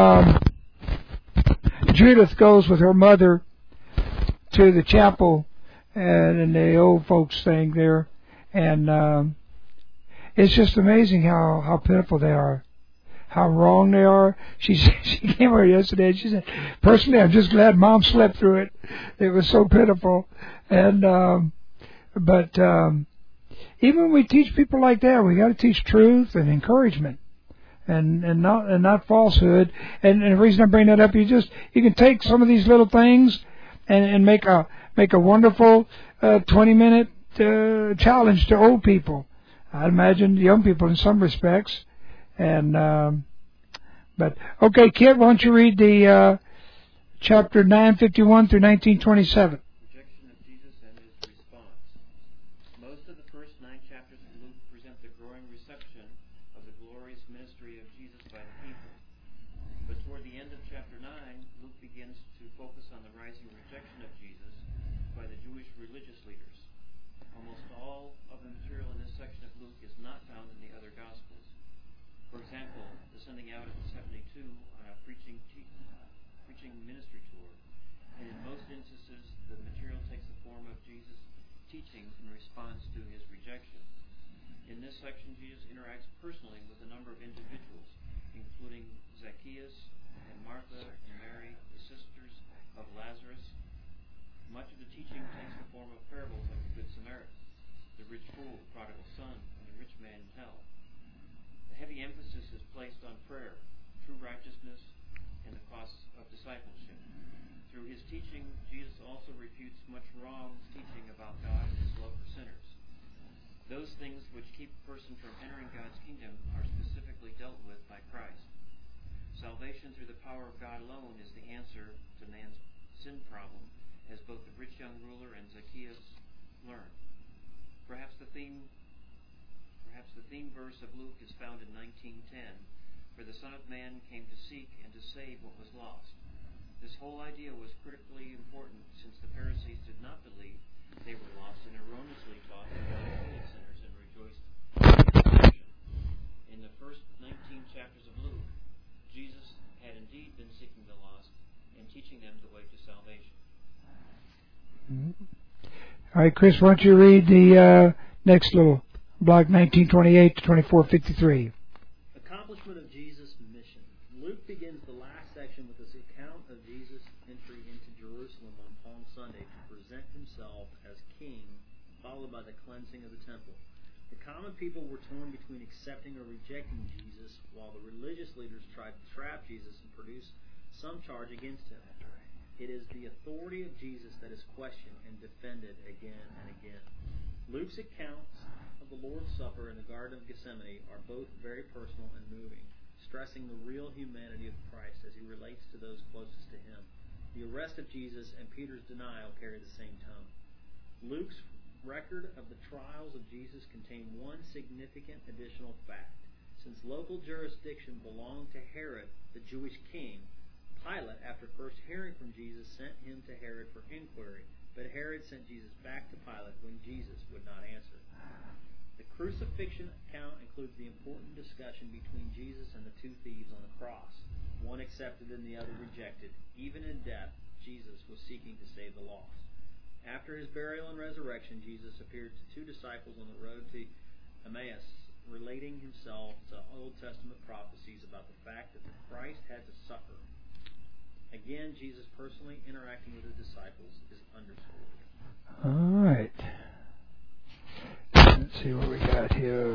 Judith goes with her mother to the chapel and the old folks thing there, and it's just amazing how pitiful they are, how wrong they are. She came over yesterday and she said, personally, I'm just glad Mom slept through it. It was so pitiful. And but even when we teach people like that, we got to teach truth and encouragement, and not falsehood. And the reason I bring that up, you can take some of these little things and make a wonderful 20-minute challenge to old people. I'd imagine young people in some respects. And but okay, Kit, why don't you read the chapter 951 through 1927? Rejection of Jesus and his response. Most of the first 9 chapters of Luke present the growing reception of the glorious ministry of Jesus by the people. But toward the end of chapter 9, Luke begins to focus Jewish religious leaders. Almost all of the material in this section of Luke is not found in the other Gospels. For example, the sending out of the 72 on a preaching ministry tour, and in most instances the material takes the form of Jesus' teaching in response to his rejection. In this section, Jesus interacts personally with a number of individuals, including Zacchaeus and Martha and Mary, the sisters of Lazarus. Much of the teaching takes the form of parables like the Good Samaritan, the rich fool, the prodigal son, and the rich man in hell. The heavy emphasis is placed on prayer, true righteousness, and the costs of discipleship. Through his teaching, Jesus also refutes much wrong teaching about God and his love for sinners. Those things which keep a person from entering God's kingdom are specifically dealt with by Christ. Salvation through the power of God alone is the answer to man's sin problem, as both the rich young ruler and Zacchaeus learned. Perhaps the theme verse of Luke is found in 19:10, "For the Son of Man came to seek and to save what was lost." This whole idea was critically important since the Pharisees did not believe they were lost and erroneously taught that God hated sinners and rejoiced in their salvation. In the first 19 chapters of Luke, Jesus had indeed been seeking the lost and teaching them the way to salvation. All right, Chris, why don't you read the next little block, 1928 to 24:53. Accomplishment of Jesus' mission. Luke begins the last section with this account of Jesus' entry into Jerusalem on Palm Sunday to present himself as king, followed by the cleansing of the temple. The common people were torn between accepting or rejecting Jesus, while the religious leaders tried to trap Jesus and produce some charge against him. It is the authority of Jesus that is questioned and defended again and again. Luke's accounts of the Lord's Supper and the Garden of Gethsemane are both very personal and moving, stressing the real humanity of Christ as he relates to those closest to him. The arrest of Jesus and Peter's denial carry the same tone. Luke's record of the trials of Jesus contain one significant additional fact. Since local jurisdiction belonged to Herod, the Jewish king, Pilate, after first hearing from Jesus, sent him to Herod for inquiry, but Herod sent Jesus back to Pilate when Jesus would not answer. The crucifixion account includes the important discussion between Jesus and the two thieves on the cross. One accepted and the other rejected. Even in death, Jesus was seeking to save the lost. After his burial and resurrection, Jesus appeared to two disciples on the road to Emmaus, relating himself to Old Testament prophecies about the fact that the Christ had to suffer. Again, Jesus personally interacting with his disciples is underscored. All right. Let's see what we got here.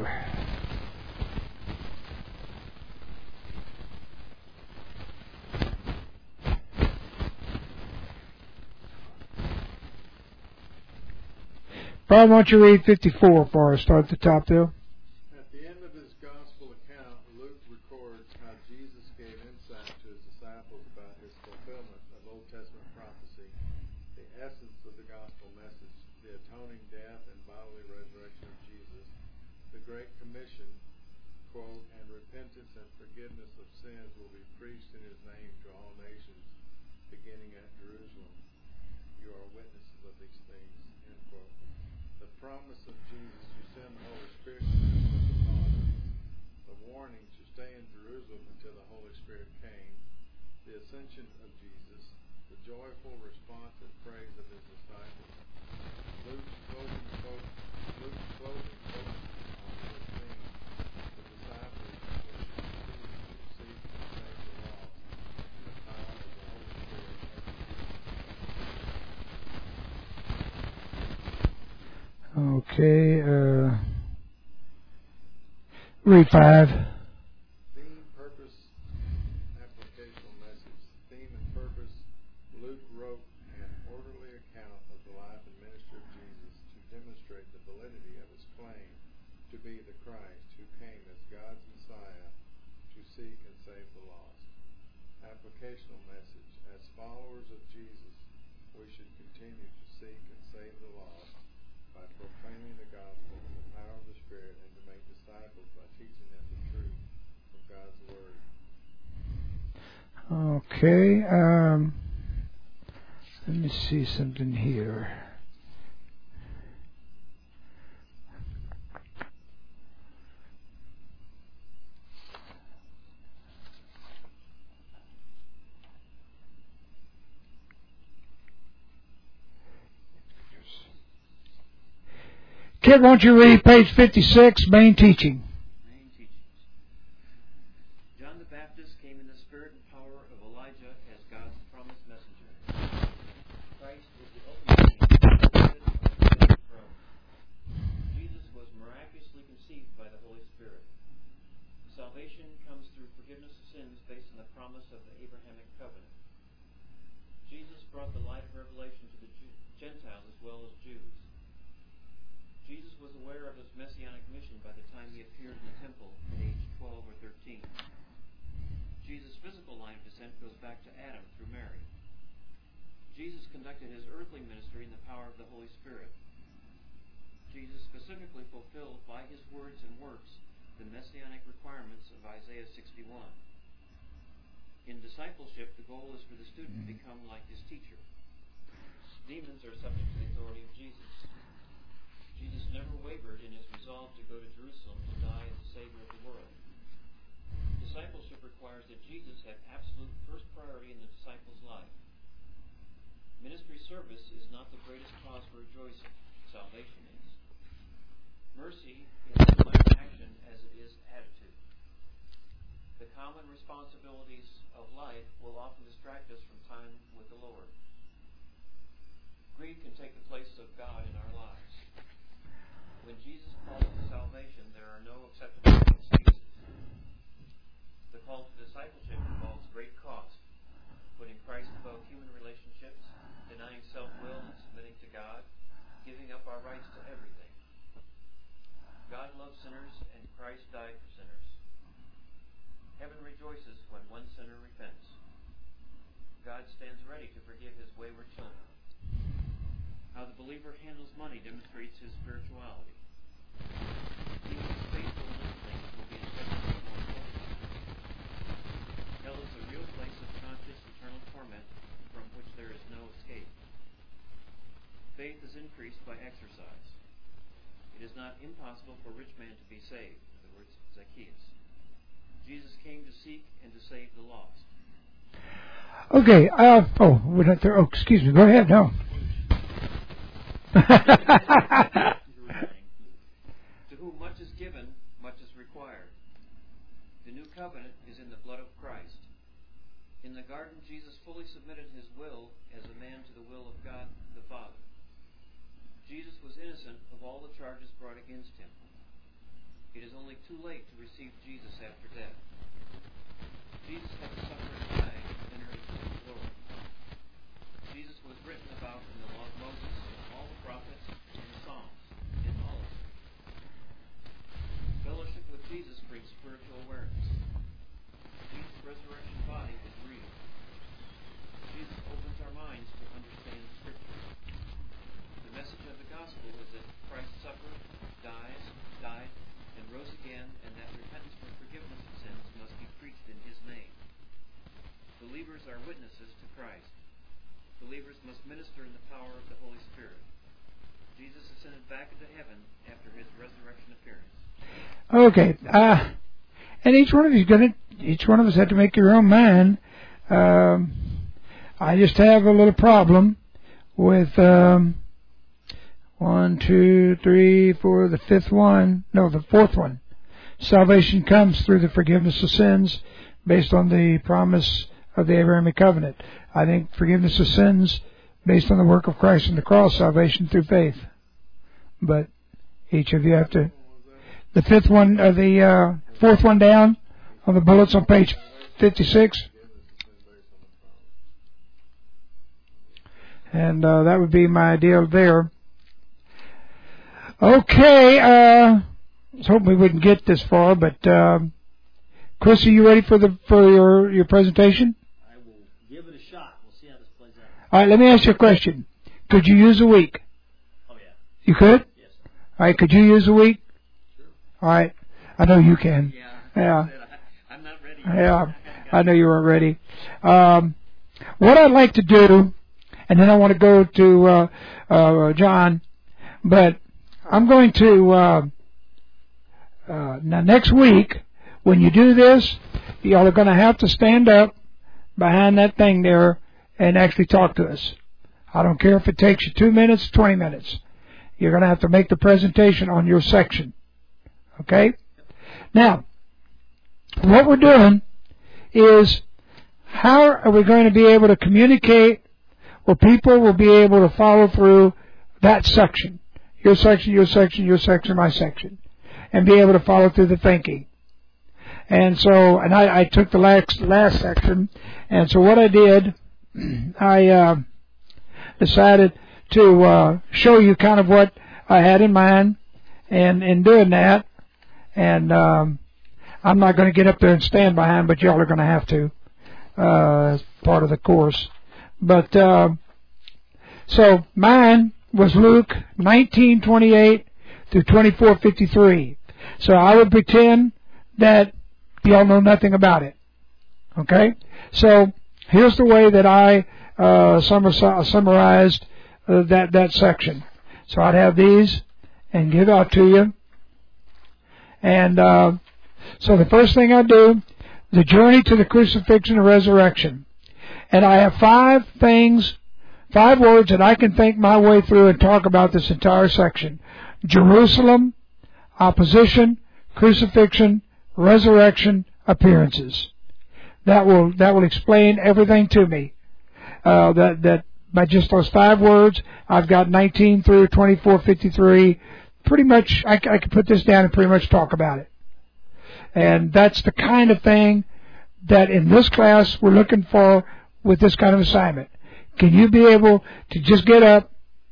Bob, why don't you read 54 for us? Start at the top there. At the end of his gospel account, Luke records how Jesus gave insight to his disciples about his fulfillment of Old Testament prophecy, the essence of the gospel message, the atoning death and bodily resurrection of Jesus, the Great Commission, quote, "and repentance and forgiveness of sins will be preached in his name to all nations, beginning at Jerusalem. You are witnesses of these things," end quote. The promise of Jesus to send the Holy Spirit to them from the Father, the warning to stay in Jerusalem until the Holy Spirit came, the ascension of Jesus, the joyful response and praise of his disciples. Luke's closing focuses on this theme. The disciples were to continue to seek and save the lost in the power of the Holy Spirit as he Okay. Read 5. Theme, purpose, applicational message. Theme and purpose. Luke wrote an orderly account of the life and ministry of Jesus to demonstrate the validity of his claim to be the Christ who came as God's Messiah to seek and save the lost. Applicational message. As followers of Jesus, we should continue to seek and save the lost by proclaiming the gospel in the power of the Spirit and to make disciples by teaching them the truth of God's Word. Okay. Let me see something here. Kid, won't you read page 56, main teaching? Main teachings. John the Baptist came in the spirit and power of Elijah as God's promised messenger. Christ is the ultimate throne. Jesus was miraculously conceived by the Holy Spirit. Salvation comes through forgiveness of sins based on the promise of the Abrahamic covenant. Jesus brought the light of revelation to the Gentiles as well as Jews. Jesus was aware of his messianic mission by the time he appeared in the temple at age 12 or 13. Jesus' physical line of descent goes back to Adam through Mary. Jesus conducted his earthly ministry in the power of the Holy Spirit. Jesus specifically fulfilled by his words and works the messianic requirements of Isaiah 61. In discipleship, the goal is for the student to become like his teacher. Demons are subject to the authority of Jesus. Jesus never wavered in his resolve to go to Jerusalem to die as the Savior of the world. Discipleship requires that Jesus have absolute first priority in the disciple's life. Ministry service is not the greatest cause for rejoicing. Salvation is. Mercy is as much action as it is attitude. The common responsibilities of life will often distract us from time with the Lord. Greed can take the place of God in our lives. When Jesus calls to salvation, there are no acceptable excuses. The call to discipleship involves great cost, putting Christ above human relationships, denying self-will and submitting to God, giving up our rights to everything. God loves sinners, and Christ died for sinners. Heaven rejoices when one sinner repents. God stands ready to forgive his wayward children. How the believer handles money demonstrates his spirituality. He who is faithful in little things will be entrusted with more importance. Hell is a real place of conscious eternal torment from which there is no escape. Faith is increased by exercise. It is not impossible for a rich man to be saved. In other words, Zacchaeus. Jesus came to seek and to save the lost. Okay. We're not there. Oh, excuse me. Go ahead. No. To whom much is given, much is required. The new covenant is in the blood of Christ. In the garden, Jesus fully submitted his will as a man to the will of God the Father. Jesus was innocent of all the charges brought against him. It is only too late to receive Jesus after death. Jesus had to suffer and die to enter into his glory. Jesus was written about in the law of Moses, in all the prophets, in the Psalms, in all of them. Fellowship with Jesus brings spiritual awareness. Jesus' resurrection body is real. Jesus opens our minds to understand Scripture. The message of the gospel is that Christ suffered, died, and rose again, and that repentance for forgiveness of sins must be preached in his name. Believers are witnesses to Christ. Believers must minister in the power of the Holy Spirit. Jesus ascended back into heaven after his resurrection appearance. Okay. And each one of us had to make your own mind. I just have a little problem with 1, 2, 3, 4, the fifth one. No, the fourth one. Salvation comes through the forgiveness of sins based on the promise of the Abrahamic covenant. I think forgiveness of sins based on the work of Christ on the cross, salvation through faith. But each of you have to. The fifth one, the fourth one down on the bullets on page 56. And that would be my deal there. Okay, I was hoping we wouldn't get this far, but Chris, are you ready for your presentation? I will give it a shot. We'll see how this plays out. All right, let me ask you a question. Could you use a week? Oh, yeah. You could? Yes, sir. All right, could you use a week? Sure. All right. I know you can. Yeah. I'm not ready. Yeah, I know you weren't ready. What I'd like to do, and then I want to go to John, but I'm going to now next week when you do this, y'all are going to have to stand up behind that thing there and actually talk to us. I don't care if it takes you 2 minutes, 20 minutes. You're going to have to make the presentation on your section. Okay? Now, what we're doing is, how are we going to be able to communicate where people will be able to follow through that section? Your section, your section, your section, my section. And be able to follow through the thinking. And so, and I took the last section, and so what I did, I decided to show you kind of what I had in mind, and in doing that, and I'm not going to get up there and stand behind, but y'all are going to have to as part of the course. But so mine was Luke 19:28 through 24:53. So I would pretend that y'all know nothing about it. Okay? So here's the way that I summarized that section. So I'd have these and give out to you. And so the first thing I do, the journey to the crucifixion and resurrection. And I have 5 words that I can think my way through and talk about this entire section. Jerusalem, opposition, crucifixion, resurrection, appearances. That will explain everything to me. That by just those 5 words, I've got 19 through 24:53. Pretty much, I can put this down and pretty much talk about it. And that's the kind of thing that in this class we're looking for with this kind of assignment. Can you be able to just get up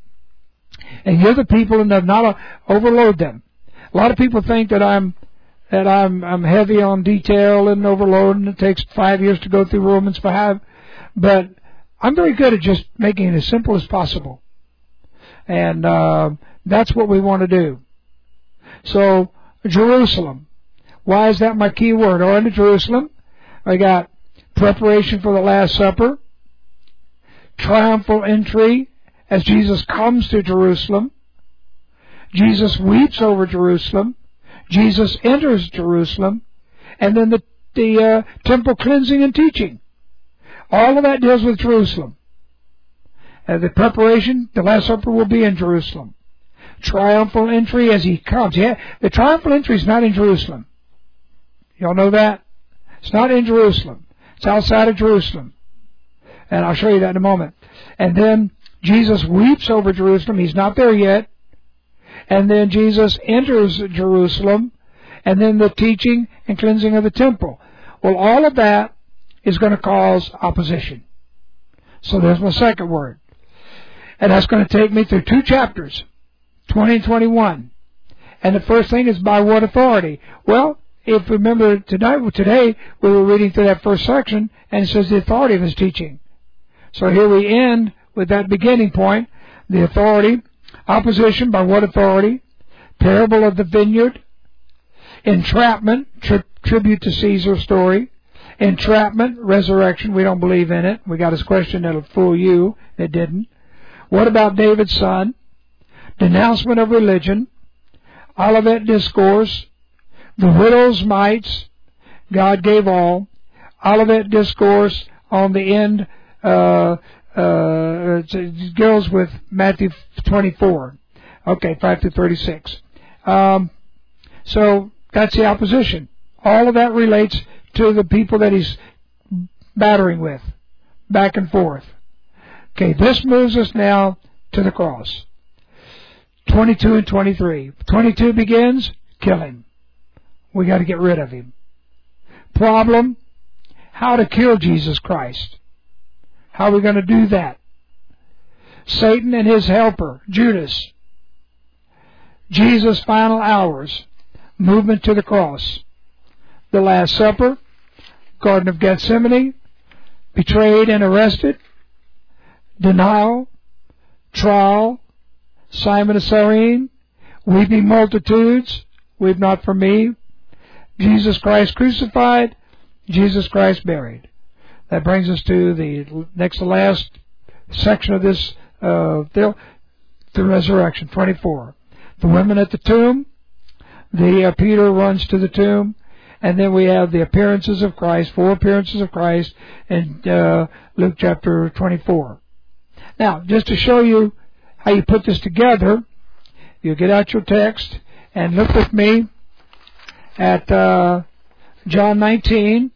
and hear the people and not overload them? A lot of people think that I'm heavy on detail and overload, and it takes 5 years to go through Romans 5. But I'm very good at just making it as simple as possible. And that's what we want to do. So, Jerusalem. Why is that my key word? Oh, into Jerusalem, I got preparation for the Last Supper, triumphal entry as Jesus comes to Jerusalem, Jesus weeps over Jerusalem, Jesus enters Jerusalem, and then the temple cleansing and teaching. All of that deals with Jerusalem. The preparation, the Last Supper will be in Jerusalem. Triumphal entry as He comes. Yeah, the triumphal entry is not in Jerusalem. Y'all know that? It's not in Jerusalem. It's outside of Jerusalem. And I'll show you that in a moment. And then Jesus weeps over Jerusalem. He's not there yet. And then Jesus enters Jerusalem. And then the teaching and cleansing of the temple. Well, all of that is going to cause opposition. So there's my second word. And that's going to take me through 2 chapters, 20 and 21. And the first thing is by what authority? Well, if you remember today we were reading through that first section, and it says the authority of His teaching. So here we end with that beginning point, the authority, opposition by what authority, parable of the vineyard, entrapment, tribute to Caesar story, entrapment, resurrection, we don't believe in it. We got this question that'll fool you. It didn't. What about David's son? Denouncement of religion, Olivet Discourse, the widow's mites, God gave all, Olivet Discourse on the end, it goes with Matthew 24. Okay, 5 through 36. So that's the opposition. All of that relates to the people that He's battering with, back and forth. Okay, this moves us now to the cross. 22 and 23. 22 begins, kill Him. We got to get rid of Him. Problem, how to kill Jesus Christ. How are we going to do that? Satan and his helper, Judas. Jesus' final hours. Movement to the cross. The Last Supper. Garden of Gethsemane. Betrayed and arrested. Denial. Trial. Simon of Cyrene. Weeping multitudes. Weep not for me. Jesus Christ crucified. Jesus Christ buried. That brings us to the next to last section of this, the resurrection, 24. The women at the tomb, Peter runs to the tomb, and then we have the appearances of Christ, 4 appearances of Christ in Luke chapter 24. Now, just to show you how you put this together, you get out your text and look with me at John 19,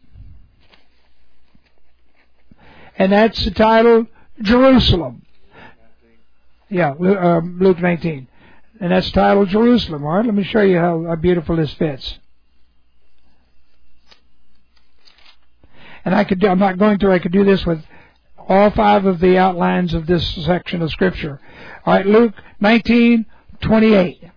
and that's the title, Jerusalem. Yeah, Luke 19. And that's titled Jerusalem. All right, let me show you how beautiful this fits. And I could do, I'm not going to, I could do this with all 5 of the outlines of this section of Scripture. All right, Luke 19:28.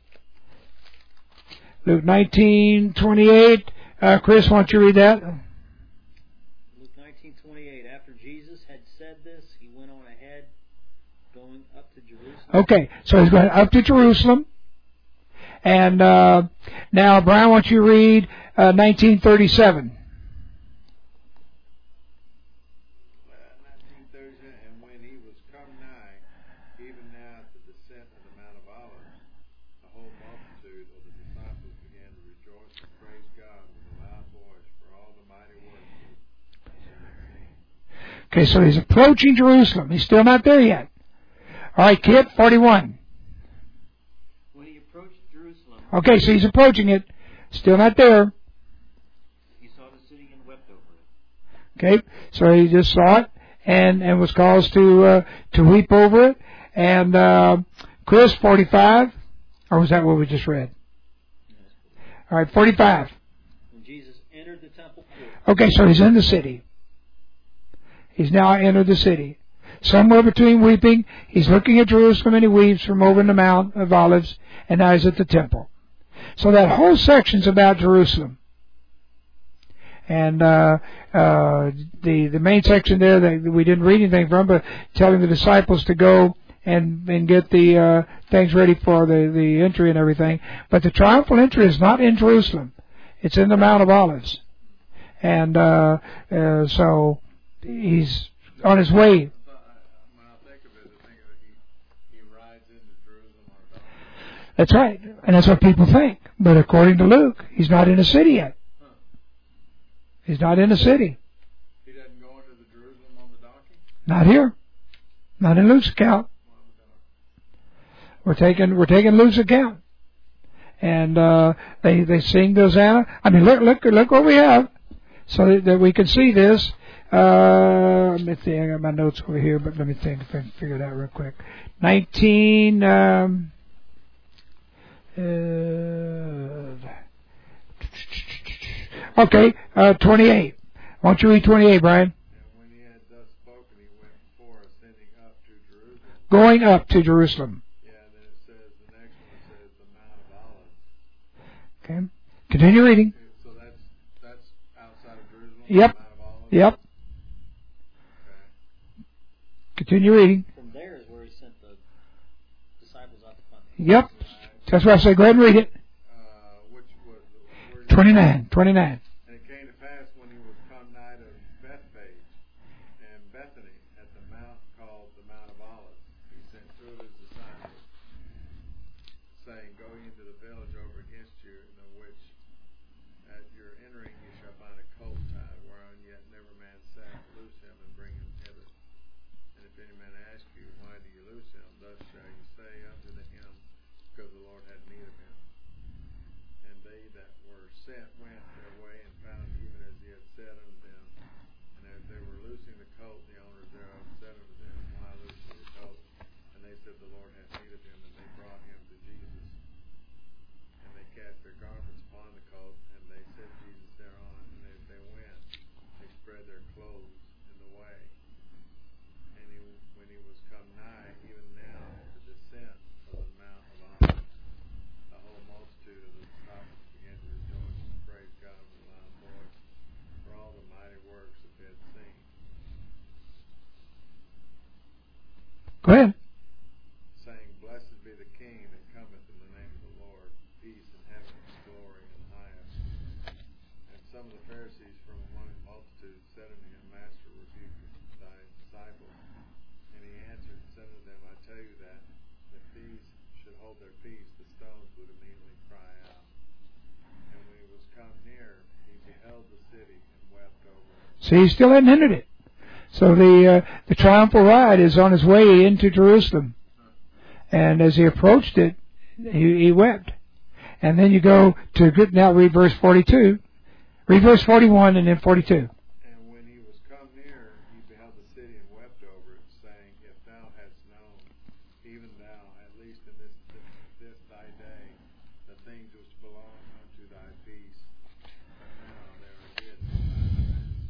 Luke 19:28. Chris, why don't you read that? Luke 19:28. After Jesus had said this, he went on ahead, going up to Jerusalem. Okay, so he's going up to Jerusalem. And now, Brian, why don't you read 19:37? And when he was come nigh, even now at the descent of the Mount of Olives, the whole multitude of the disciples began to rejoice and praise God with a loud voice for all the mighty works that they had seen. Okay, so he's approaching Jerusalem. He's still not there yet. All right, Kit, 41. When he approached Jerusalem, Okay, so he's approaching it. Still not there. he saw the city and wept over it. Okay, so he just saw it and was caused to weep over it. And Chris, 45. Or was that what we just read? All right, 45. When Jesus entered the temple court. Okay, so he's in the city. He's now entered the city. Somewhere between weeping, he's looking at Jerusalem and he weeps from over in the Mount of Olives, and now he's at the temple. So that whole section's about Jerusalem. And the main section there that we didn't read anything from, but telling the disciples to go and get the things ready for the entry and everything. But the triumphal entry is not in Jerusalem. It's in the Mount of Olives. And so he's on his way. That's right. And that's what people think. But according to Luke, he's not in the city yet. He's not in the city. He doesn't go into the Jerusalem on the donkey? Not here. Not in Luke's account. We're taking Luke's account. And they sing the Hosanna. I mean, look what we have, so that we can see this. Let me think. I got my notes over here, but let me think if I can figure it out real quick. 19. Okay, 28. Why don't you read 28, Brian? And when he had thus spoken, he went before, ascending up to Jerusalem. Going up to Jerusalem. Yeah, and then it says, the next one says the Mount of Olives. Okay. Continue reading. So that's outside of Jerusalem? Yep. The Mount of Olives? Yep. Okay. Continue reading. From there is where he sent the disciples out to find them. Yep. That's why I say go ahead and read it. Which was 29. And it came to pass when he was come nigh to Bethphage and Bethany at the mount called the Mount of Olives, he sent 2 of his disciples, saying, Go ye into the village over against you, in the which at your entering you shall find a colt tied, whereon yet never man sat. Loose him and bring him hither. And if any man ask you, Why do you loose him? Thus shall you say unto him, Because the Lord had need of him. And they that were sent went their way and found even as he had said unto them. And as they were loosing the colt, the owners thereof said unto them, Why loose ye the colt? And they said, The Lord hath need of him. And they brought him to Jesus. And they cast their garments upon the colt, and they set Jesus thereon. And as they went, they spread their clothes in the way. And when he was come nigh, even now to the descent of the Mount of Olives, the whole multitude of the disciples began to rejoice and praise God with a loud voice for all the mighty works that they had seen. Go ahead. Saying, Blessed be the King that cometh in the name of the Lord, peace in heaven, glory in the highest. And some of the Pharisees from among the multitude said unto him, Master, rebuke thy disciples. And he answered and said unto them, I tell you that, if these should hold their peace, the stones would immediately cry out. And when he was come near, he beheld the city and wept over it. See, he still hadn't entered it. So the triumphal ride is on his way into Jerusalem. And as he approached it, He wept. And then you go to, now read verse 42. Read verse 41 and then 42. And when he was come near, he beheld the city and wept over it, saying, If thou hadst known, even thou, at least in this thy day, the things which belong unto thy peace, but now they are hid from thine eyes.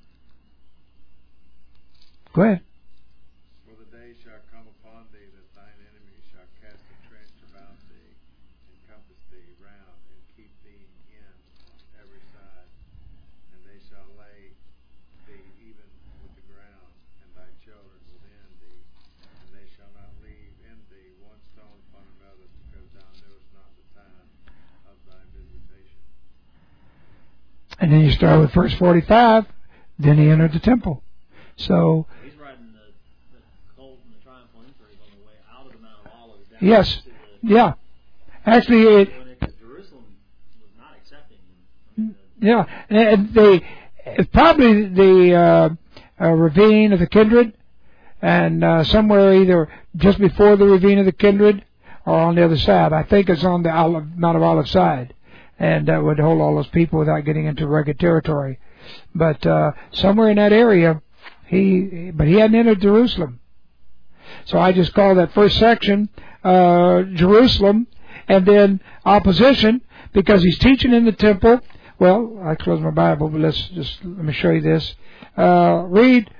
Go ahead. For the day shall come upon thee that thine enemies shall cast a trench about thee, and compass thee round, and keep thee in on every side. And they shall lay thee even with the ground, and thy children within thee, and they shall not leave in thee one stone upon another, because thou knewest not the time of thy visitation. And then you start with verse 45. Then he entered the temple. So he's riding the colt and the triumphal entry on the way out of the Mount of Olives. Down yes, to yeah. Actually, Jerusalem was not accepting him. Yeah, and probably the ravine of the Kindred, and somewhere either just before the ravine of the Kindred or on the other side. I think it's on the Mount of Olives side, and that would hold all those people without getting into rugged territory. But somewhere in that area, he hadn't entered Jerusalem. So I just call that first section Jerusalem, and then opposition, because he's teaching in the temple. Well, I closed my Bible, but let me show you this. Read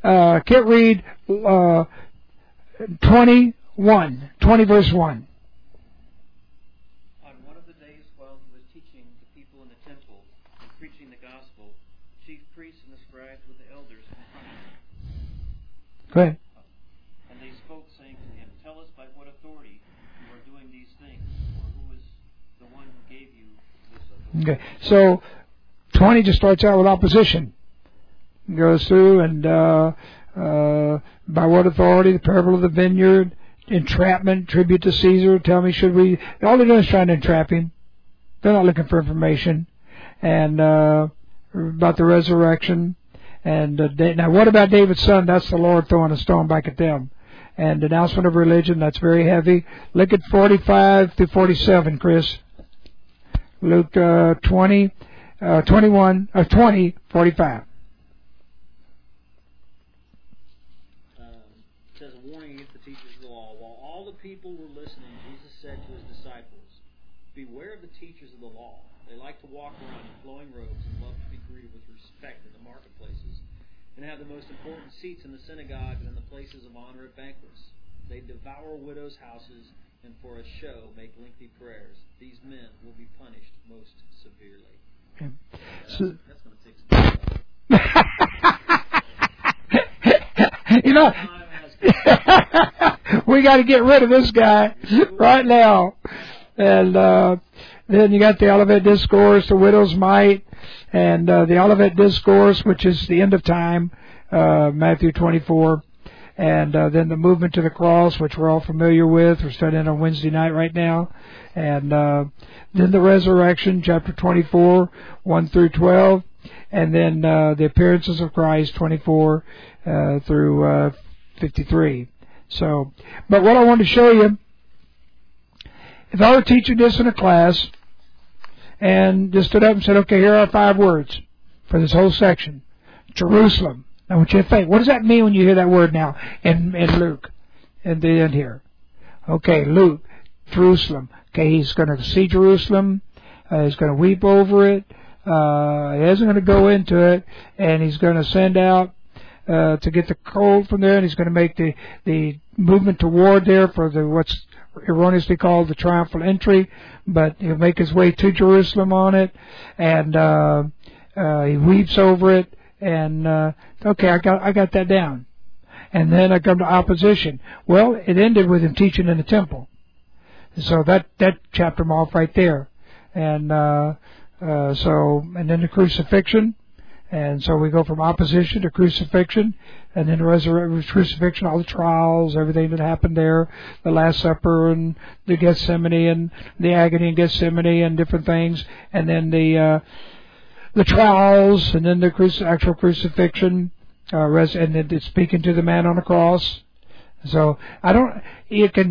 20 verse 1. On one of the days while he was teaching the people in the temple and preaching the gospel, chief priests and the scribes with the elders confronted him. Go ahead. And they spoke, saying to him, Tell us by what authority you are doing these things, or who is the one who gave you this authority? Okay, so 20 just starts out with opposition. Goes through and by what authority? The parable of the vineyard, entrapment, tribute to Caesar. Tell me, should we? All they're doing is trying to entrap him. They're not looking for information. And about the resurrection. And now, what about David's son? That's the Lord throwing a stone back at them. And denouncement of religion. That's very heavy. Look at 45 through 47, Chris. Luke 20, 45. It says a warning against the teachers of the law. While all the people were listening, Jesus said to his disciples, Beware of the teachers of the law. They like to walk around in flowing robes and love to be greeted with respect in the marketplaces, and have the most important seats in the synagogues and in the places of honor at banquets. They devour widows' houses and for a show make lengthy prayers. These men will be punished most severely. Okay. That's going to take some time. You know, we got to get rid of this guy right now. And then you got the Olivet Discourse, the widow's mite, and the Olivet Discourse, which is the end of time, Matthew 24. And then the movement to the cross, which we're all familiar with. We're studying on Wednesday night right now. And then the resurrection, chapter 24, 1 through 12. And then the appearances of Christ, 24 through 53. So, but what I wanted to show you, if I were teaching this in a class and just stood up and said, okay, here are 5 words for this whole section. Jerusalem. I want you to think, what does that mean when you hear that word now in Luke, at the end here? Okay, Luke, Jerusalem. Okay, he's going to see Jerusalem. He's going to weep over it. He isn't going to go into it, and he's going to send out to get the colt from there, and he's going to make the movement toward there for the what's erroneously called the triumphal entry, but he'll make his way to Jerusalem on it, and he weeps over it. And okay, I got that down. And then I come to opposition. Well, it ended with him teaching in the temple. So that chopped him off right there. And and then the crucifixion. And so we go from opposition to crucifixion, and then the crucifixion, all the trials, everything that happened there, the Last Supper and the Gethsemane and the agony in Gethsemane and different things, and then the trials, and then the actual crucifixion, and then it's speaking to the man on the cross. So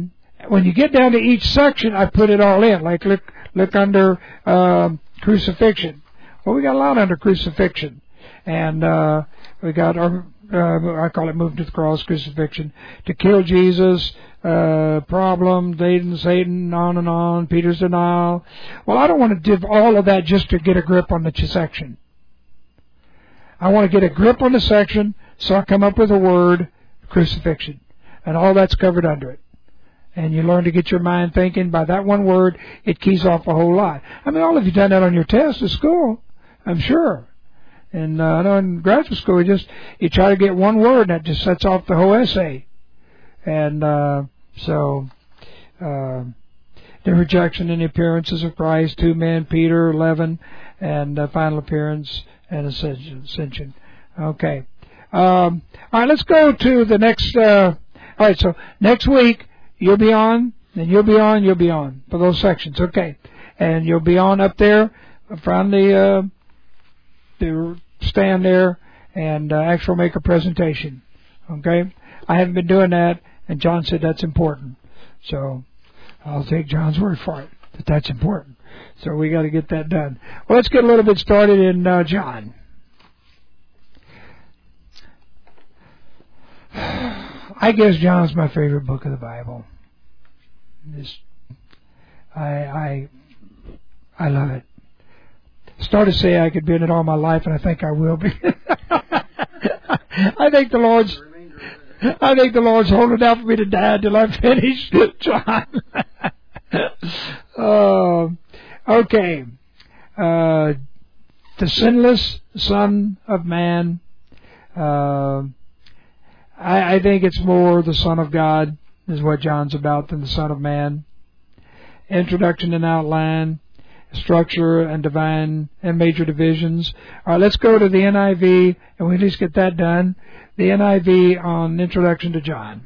when you get down to each section, I put it all in. Like look under crucifixion. Well, we got a lot under crucifixion, and we got our I call it moving to the cross, crucifixion, to kill Jesus, problem, Satan, on and on, Peter's denial. Well, I don't want to do all of that just to get a grip on the section. I want to get a grip on the section, so I come up with a word, crucifixion, and all that's covered under it. And you learn to get your mind thinking. By that one word, it keys off a whole lot. I mean, all of you done that on your test at school, I'm sure. And I know in graduate school, you try to get one word, and that just sets off the whole essay. And the rejection and the appearances of Christ, 2 men, Peter, 11, and final appearance and ascension. Okay. All right, let's go to the next. All right, so next week you'll be on, and you'll be on for those sections. Okay, and you'll be on up there from the stand there and actually make a presentation. Okay, I haven't been doing that, and John said that's important, so I'll take John's word for it that that's important. So we got to get that done. Well, let's get a little bit started in John. I guess John's my favorite book of the Bible. I love it. Start to say I could be in it all my life, and I think I will be. I think the Lord's holding out for me to die until I finish John. Okay. The sinless Son of Man. I think it's more the Son of God is what John's about than the Son of Man. Introduction and outline, structure and divine and major divisions. All right, let's go to the NIV, and we at least get that done. The NIV on Introduction to John.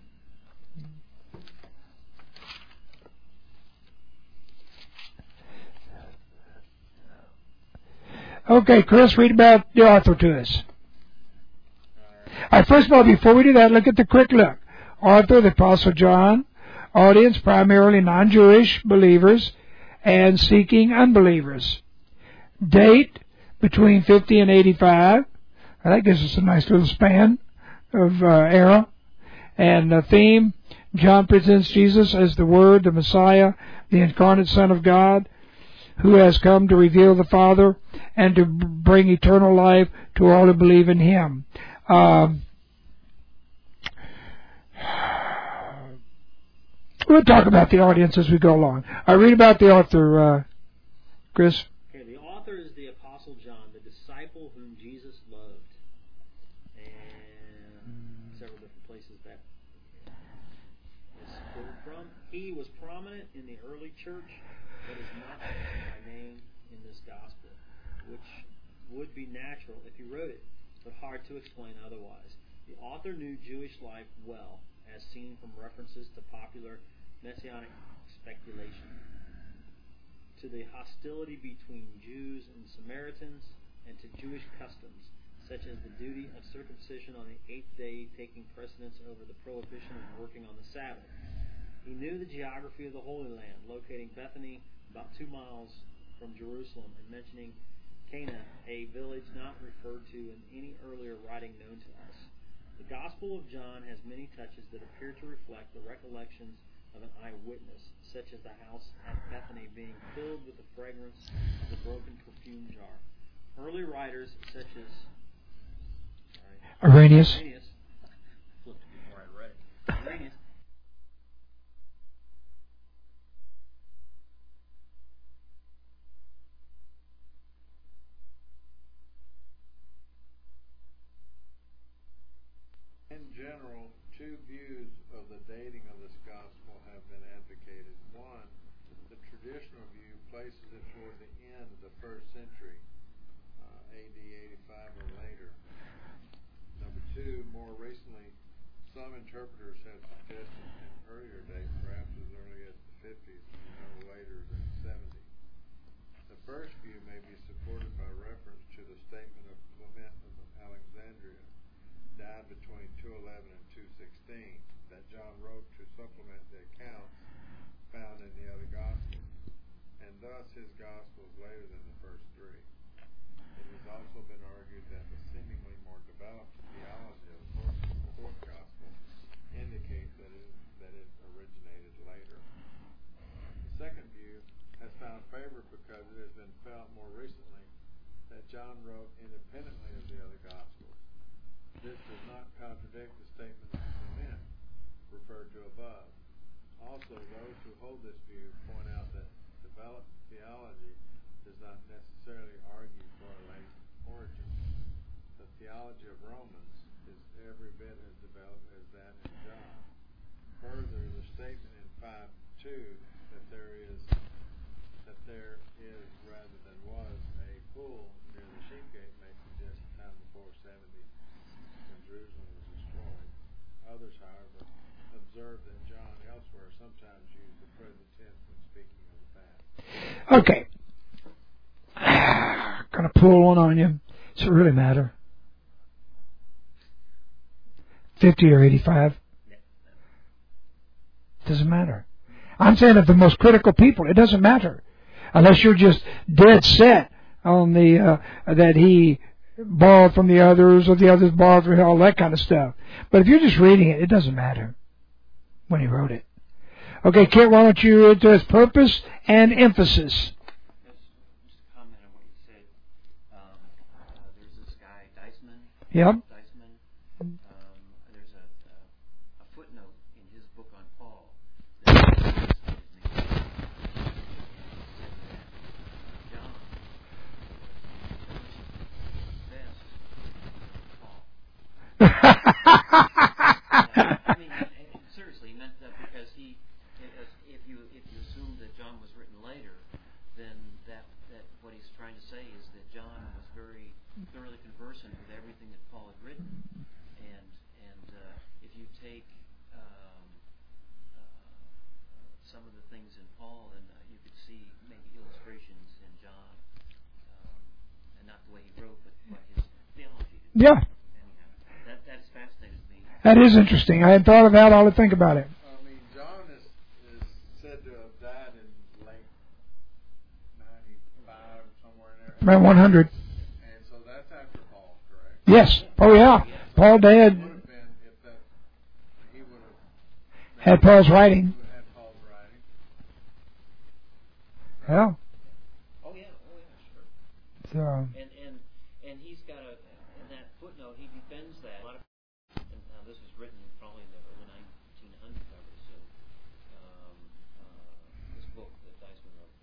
Okay, Chris, read about the author to us. All right, first of all, before we do that, look at the quick look. Author, the Apostle John. Audience, primarily non-Jewish believers and seeking unbelievers. Date, between 50 and 85. That gives us a nice little span of era. And the theme, John presents Jesus as the Word, the Messiah, the incarnate Son of God, who has come to reveal the Father and to bring eternal life to all who believe in Him. We'll talk about the audience as we go along. I read about the author, Chris. Okay, the author is the Apostle John, the disciple whom Jesus loved. And several different places that is quoted from. He was prominent in the early church, but is not mentioned by name in this gospel, which would be natural if he wrote it, but hard to explain otherwise. The author knew Jewish life well, as seen from references to popular messianic speculation, to the hostility between Jews and Samaritans, and to Jewish customs, such as the duty of circumcision on the 8th day taking precedence over the prohibition of working on the Sabbath. He knew the geography of the Holy Land, locating Bethany about 2 miles from Jerusalem, and mentioning Cana, a village not referred to in any earlier writing known to us. The Gospel of John has many touches that appear to reflect the recollections of an eyewitness, such as the house at Bethany being filled with the fragrance of the broken perfume jar. Early writers such as Irenaeus. Flipped it before I read it. Irenaeus. In general, two views of the dating of this gospel have been advocated. One, the traditional view places it toward the end of the first century, AD 85 or later. Number two, more recently, some interpreters have suggested an earlier date, perhaps as early as the 50s and no later than 70. The first view may be supported by reference to the statement of Clement of Alexandria, died between 211 and 216, that John wrote to supplement the account thus his gospel is later than the first three. It has also been argued that the seemingly more developed theology of the fourth gospel indicates that it originated later. The second view has found favor because it has been felt more recently that John wrote independently of the other gospels. This does not contradict the statement of Clement referred to above. Also, those who hold this view point out that developed theology does not necessarily argue for a late origin. The theology of Romans is every bit as developed as that in John. Further, the statement in 5:2 that there is rather than was a pool near the sheep gate may suggest the time before 70 when Jerusalem was destroyed. Others, however, observe that John elsewhere sometimes used the present tense when speaking of the past. Okay. Gonna pull one on you. Does it really matter? 50 or 85? Doesn't matter. I'm saying of the most critical people, it doesn't matter. Unless you're just dead set on the that he borrowed from the others or the others borrowed from him, all that kind of stuff. But if you're just reading it, it doesn't matter when he wrote it. Okay, Kit, why don't you address purpose and emphasis? Just a comment on what you said. There's this guy, Deisman. Yep. Deisman. There's a footnote in his book on Paul that said that John best Paul. I mean, seriously, he meant that because if you assume that John was written later, then that what he's trying to say is that John was very thoroughly conversant with everything that Paul had written, and if you take some of the things in Paul, and you could see maybe illustrations in John, and not the way he wrote, but his theology. Yeah. That's fascinated me. That is interesting. I hadn't thought of that. I'll think about it. I mean, John is said to have died in late 95, somewhere in there. Around 100. And so that's after Paul, correct? Yes. Oh, yeah. Paul It did. would have been if he would have Had Paul's writing. had Paul's writing. Yeah. Oh yeah, sure. So, And he's got in that footnote he defends that. A lot of, and now this was written probably in the early 1900s, I would assume. This book that Deisman wrote,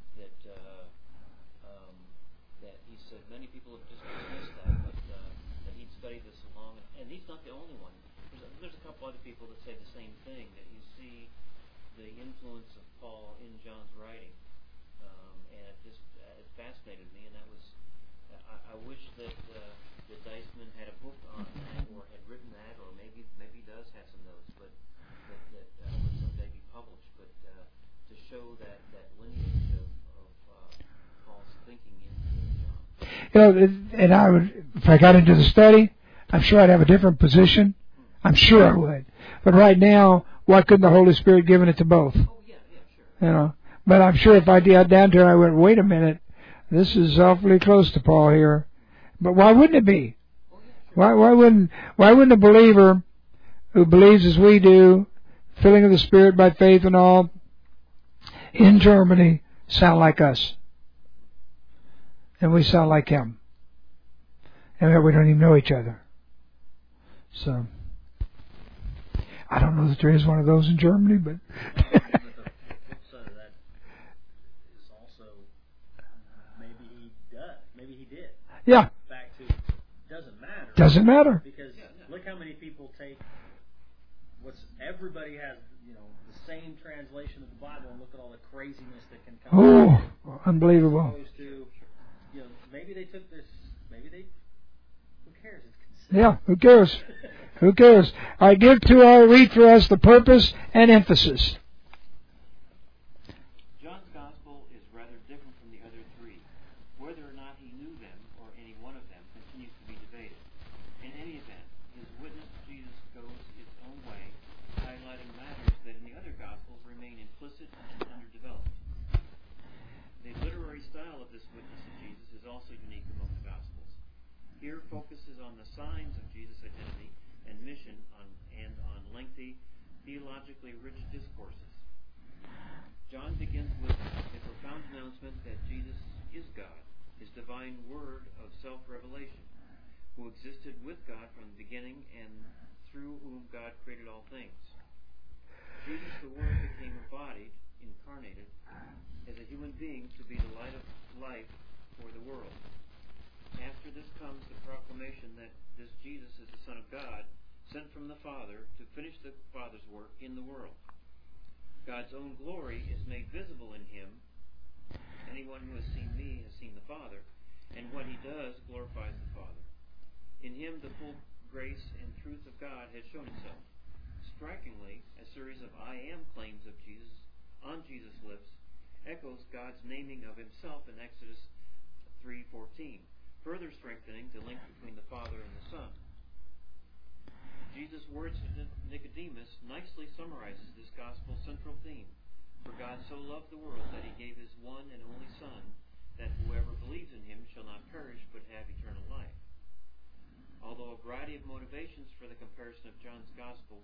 that he said many people have just dismissed that, but that he'd studied this along, and he's not the only one. There's a couple other people that say the same thing, that you see the influence of Paul in John's writing, and it fascinated me, and that was. I wish that Deisman had a book on that, or had written that, or maybe he does have some notes, but that would someday be published. But to show that lineage of Paul's thinking into John. and I would, if I got into the study, I'm sure I'd have a different position. I'm sure I would. But right now, why couldn't the Holy Spirit given it to both? Oh yeah, sure. But I'm sure if I got down to it, I went, wait a minute. This is awfully close to Paul here. But why wouldn't it be? Why wouldn't a believer who believes as we do, filling of the Spirit by faith and all, in Germany, sound like us? And we sound like him. And yet we don't even know each other. So, I don't know that there is one of those in Germany, but... Yeah. Back to doesn't matter. Doesn't matter. Because look how many people take everybody has the same translation of the Bible, and look at all the craziness that can come. Oh, unbelievable. Opposed to maybe they took this. Who cares? It's consistent. Yeah. Who cares? Who cares? All right. Read for us the purpose and emphasis. John's gospel is rather different from the other three. Whether or not he knew them, or any one of them, continues to be debated. In any event, his witness to Jesus goes its own way, highlighting matters that in the other Gospels remain implicit and underdeveloped. The literary style of this witness of Jesus is also unique among the Gospels. Here focuses on the signs of Jesus' identity and mission and on lengthy, theologically rich discourses. John begins with a profound announcement that Jesus is God, his divine word of self-revelation, who existed with God from the beginning and through whom God created all things. Jesus, the Word, became embodied, incarnated, as a human being to be the light of life for the world. After this comes the proclamation that this Jesus is the Son of God, sent from the Father to finish the Father's work in the world. God's own glory is made visible in him. Anyone who has seen me has seen the Father, and what he does glorifies the Father. In him the full grace and truth of God has shown itself. Strikingly, a series of I am claims of Jesus on Jesus' lips echoes God's naming of himself in Exodus 3:14, further strengthening the link between the Father and the Son. Jesus' words to Nicodemus nicely summarizes this gospel's central theme. For God so loved the world that he gave his one and only Son, that whoever believes in him shall not perish but have eternal life. Although a variety of motivations for the comparison of John's gospel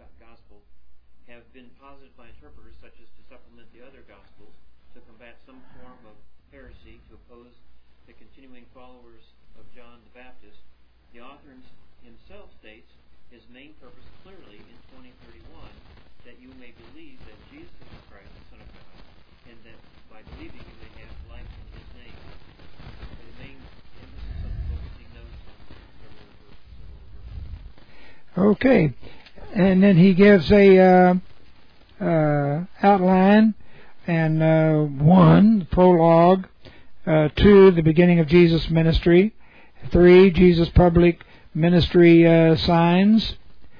have been posited by interpreters, such as to supplement the other gospels, to combat some form of heresy, to oppose the continuing followers of John the Baptist, the author himself states his main purpose clearly in 20:31, that you may believe that Jesus is the Christ, the Son of God, and that by believing you may have life in his name. The main emphasis of the book is he notes on several verses. Okay, and then he gives a outline, and 1, prologue, 2, the beginning of Jesus' ministry, 3, Jesus' public ministry signs,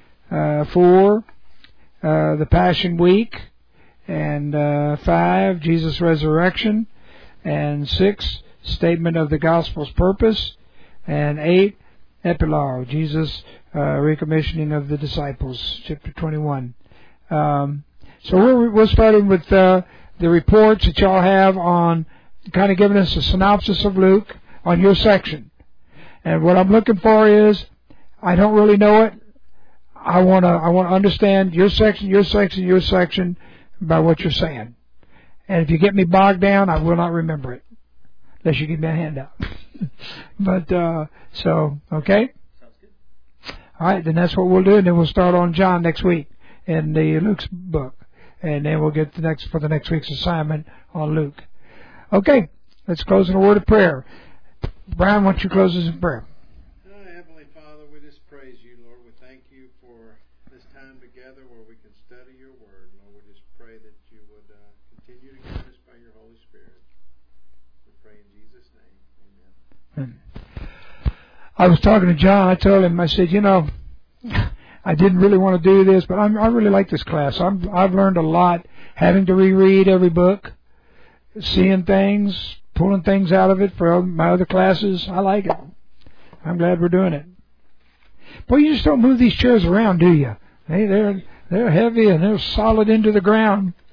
4, the Passion Week, and 5, Jesus' resurrection, and 6, statement of the gospel's purpose, and 8, epilogue, Jesus' recommissioning of the disciples, chapter 21. So we're starting with the reports that y'all have on kind of giving us a synopsis of Luke on your section. And what I'm looking for is, I don't really know it. I want to understand your section by what you're saying. And if you get me bogged down, I will not remember it, unless you give me a handout. But okay. Sounds good. All right, then that's what we'll do, and then we'll start on John next week in the Luke's book, and then we'll get the next week's assignment on Luke. Okay, let's close in a word of prayer. Brian, why don't you close us in prayer? Heavenly Father, we just praise you, Lord. We thank you for this time together where we can study your word. Lord, we just pray that you would continue to guide us by your Holy Spirit. We pray in Jesus' name. Amen. I was talking to John. I told him, I said, I didn't really want to do this, but I really like this class. I've learned a lot, having to reread every book, seeing things, pulling things out of it for my other classes. I like it. I'm glad we're doing it. Boy, you just don't move these chairs around, do you? They're heavy and they're solid into the ground.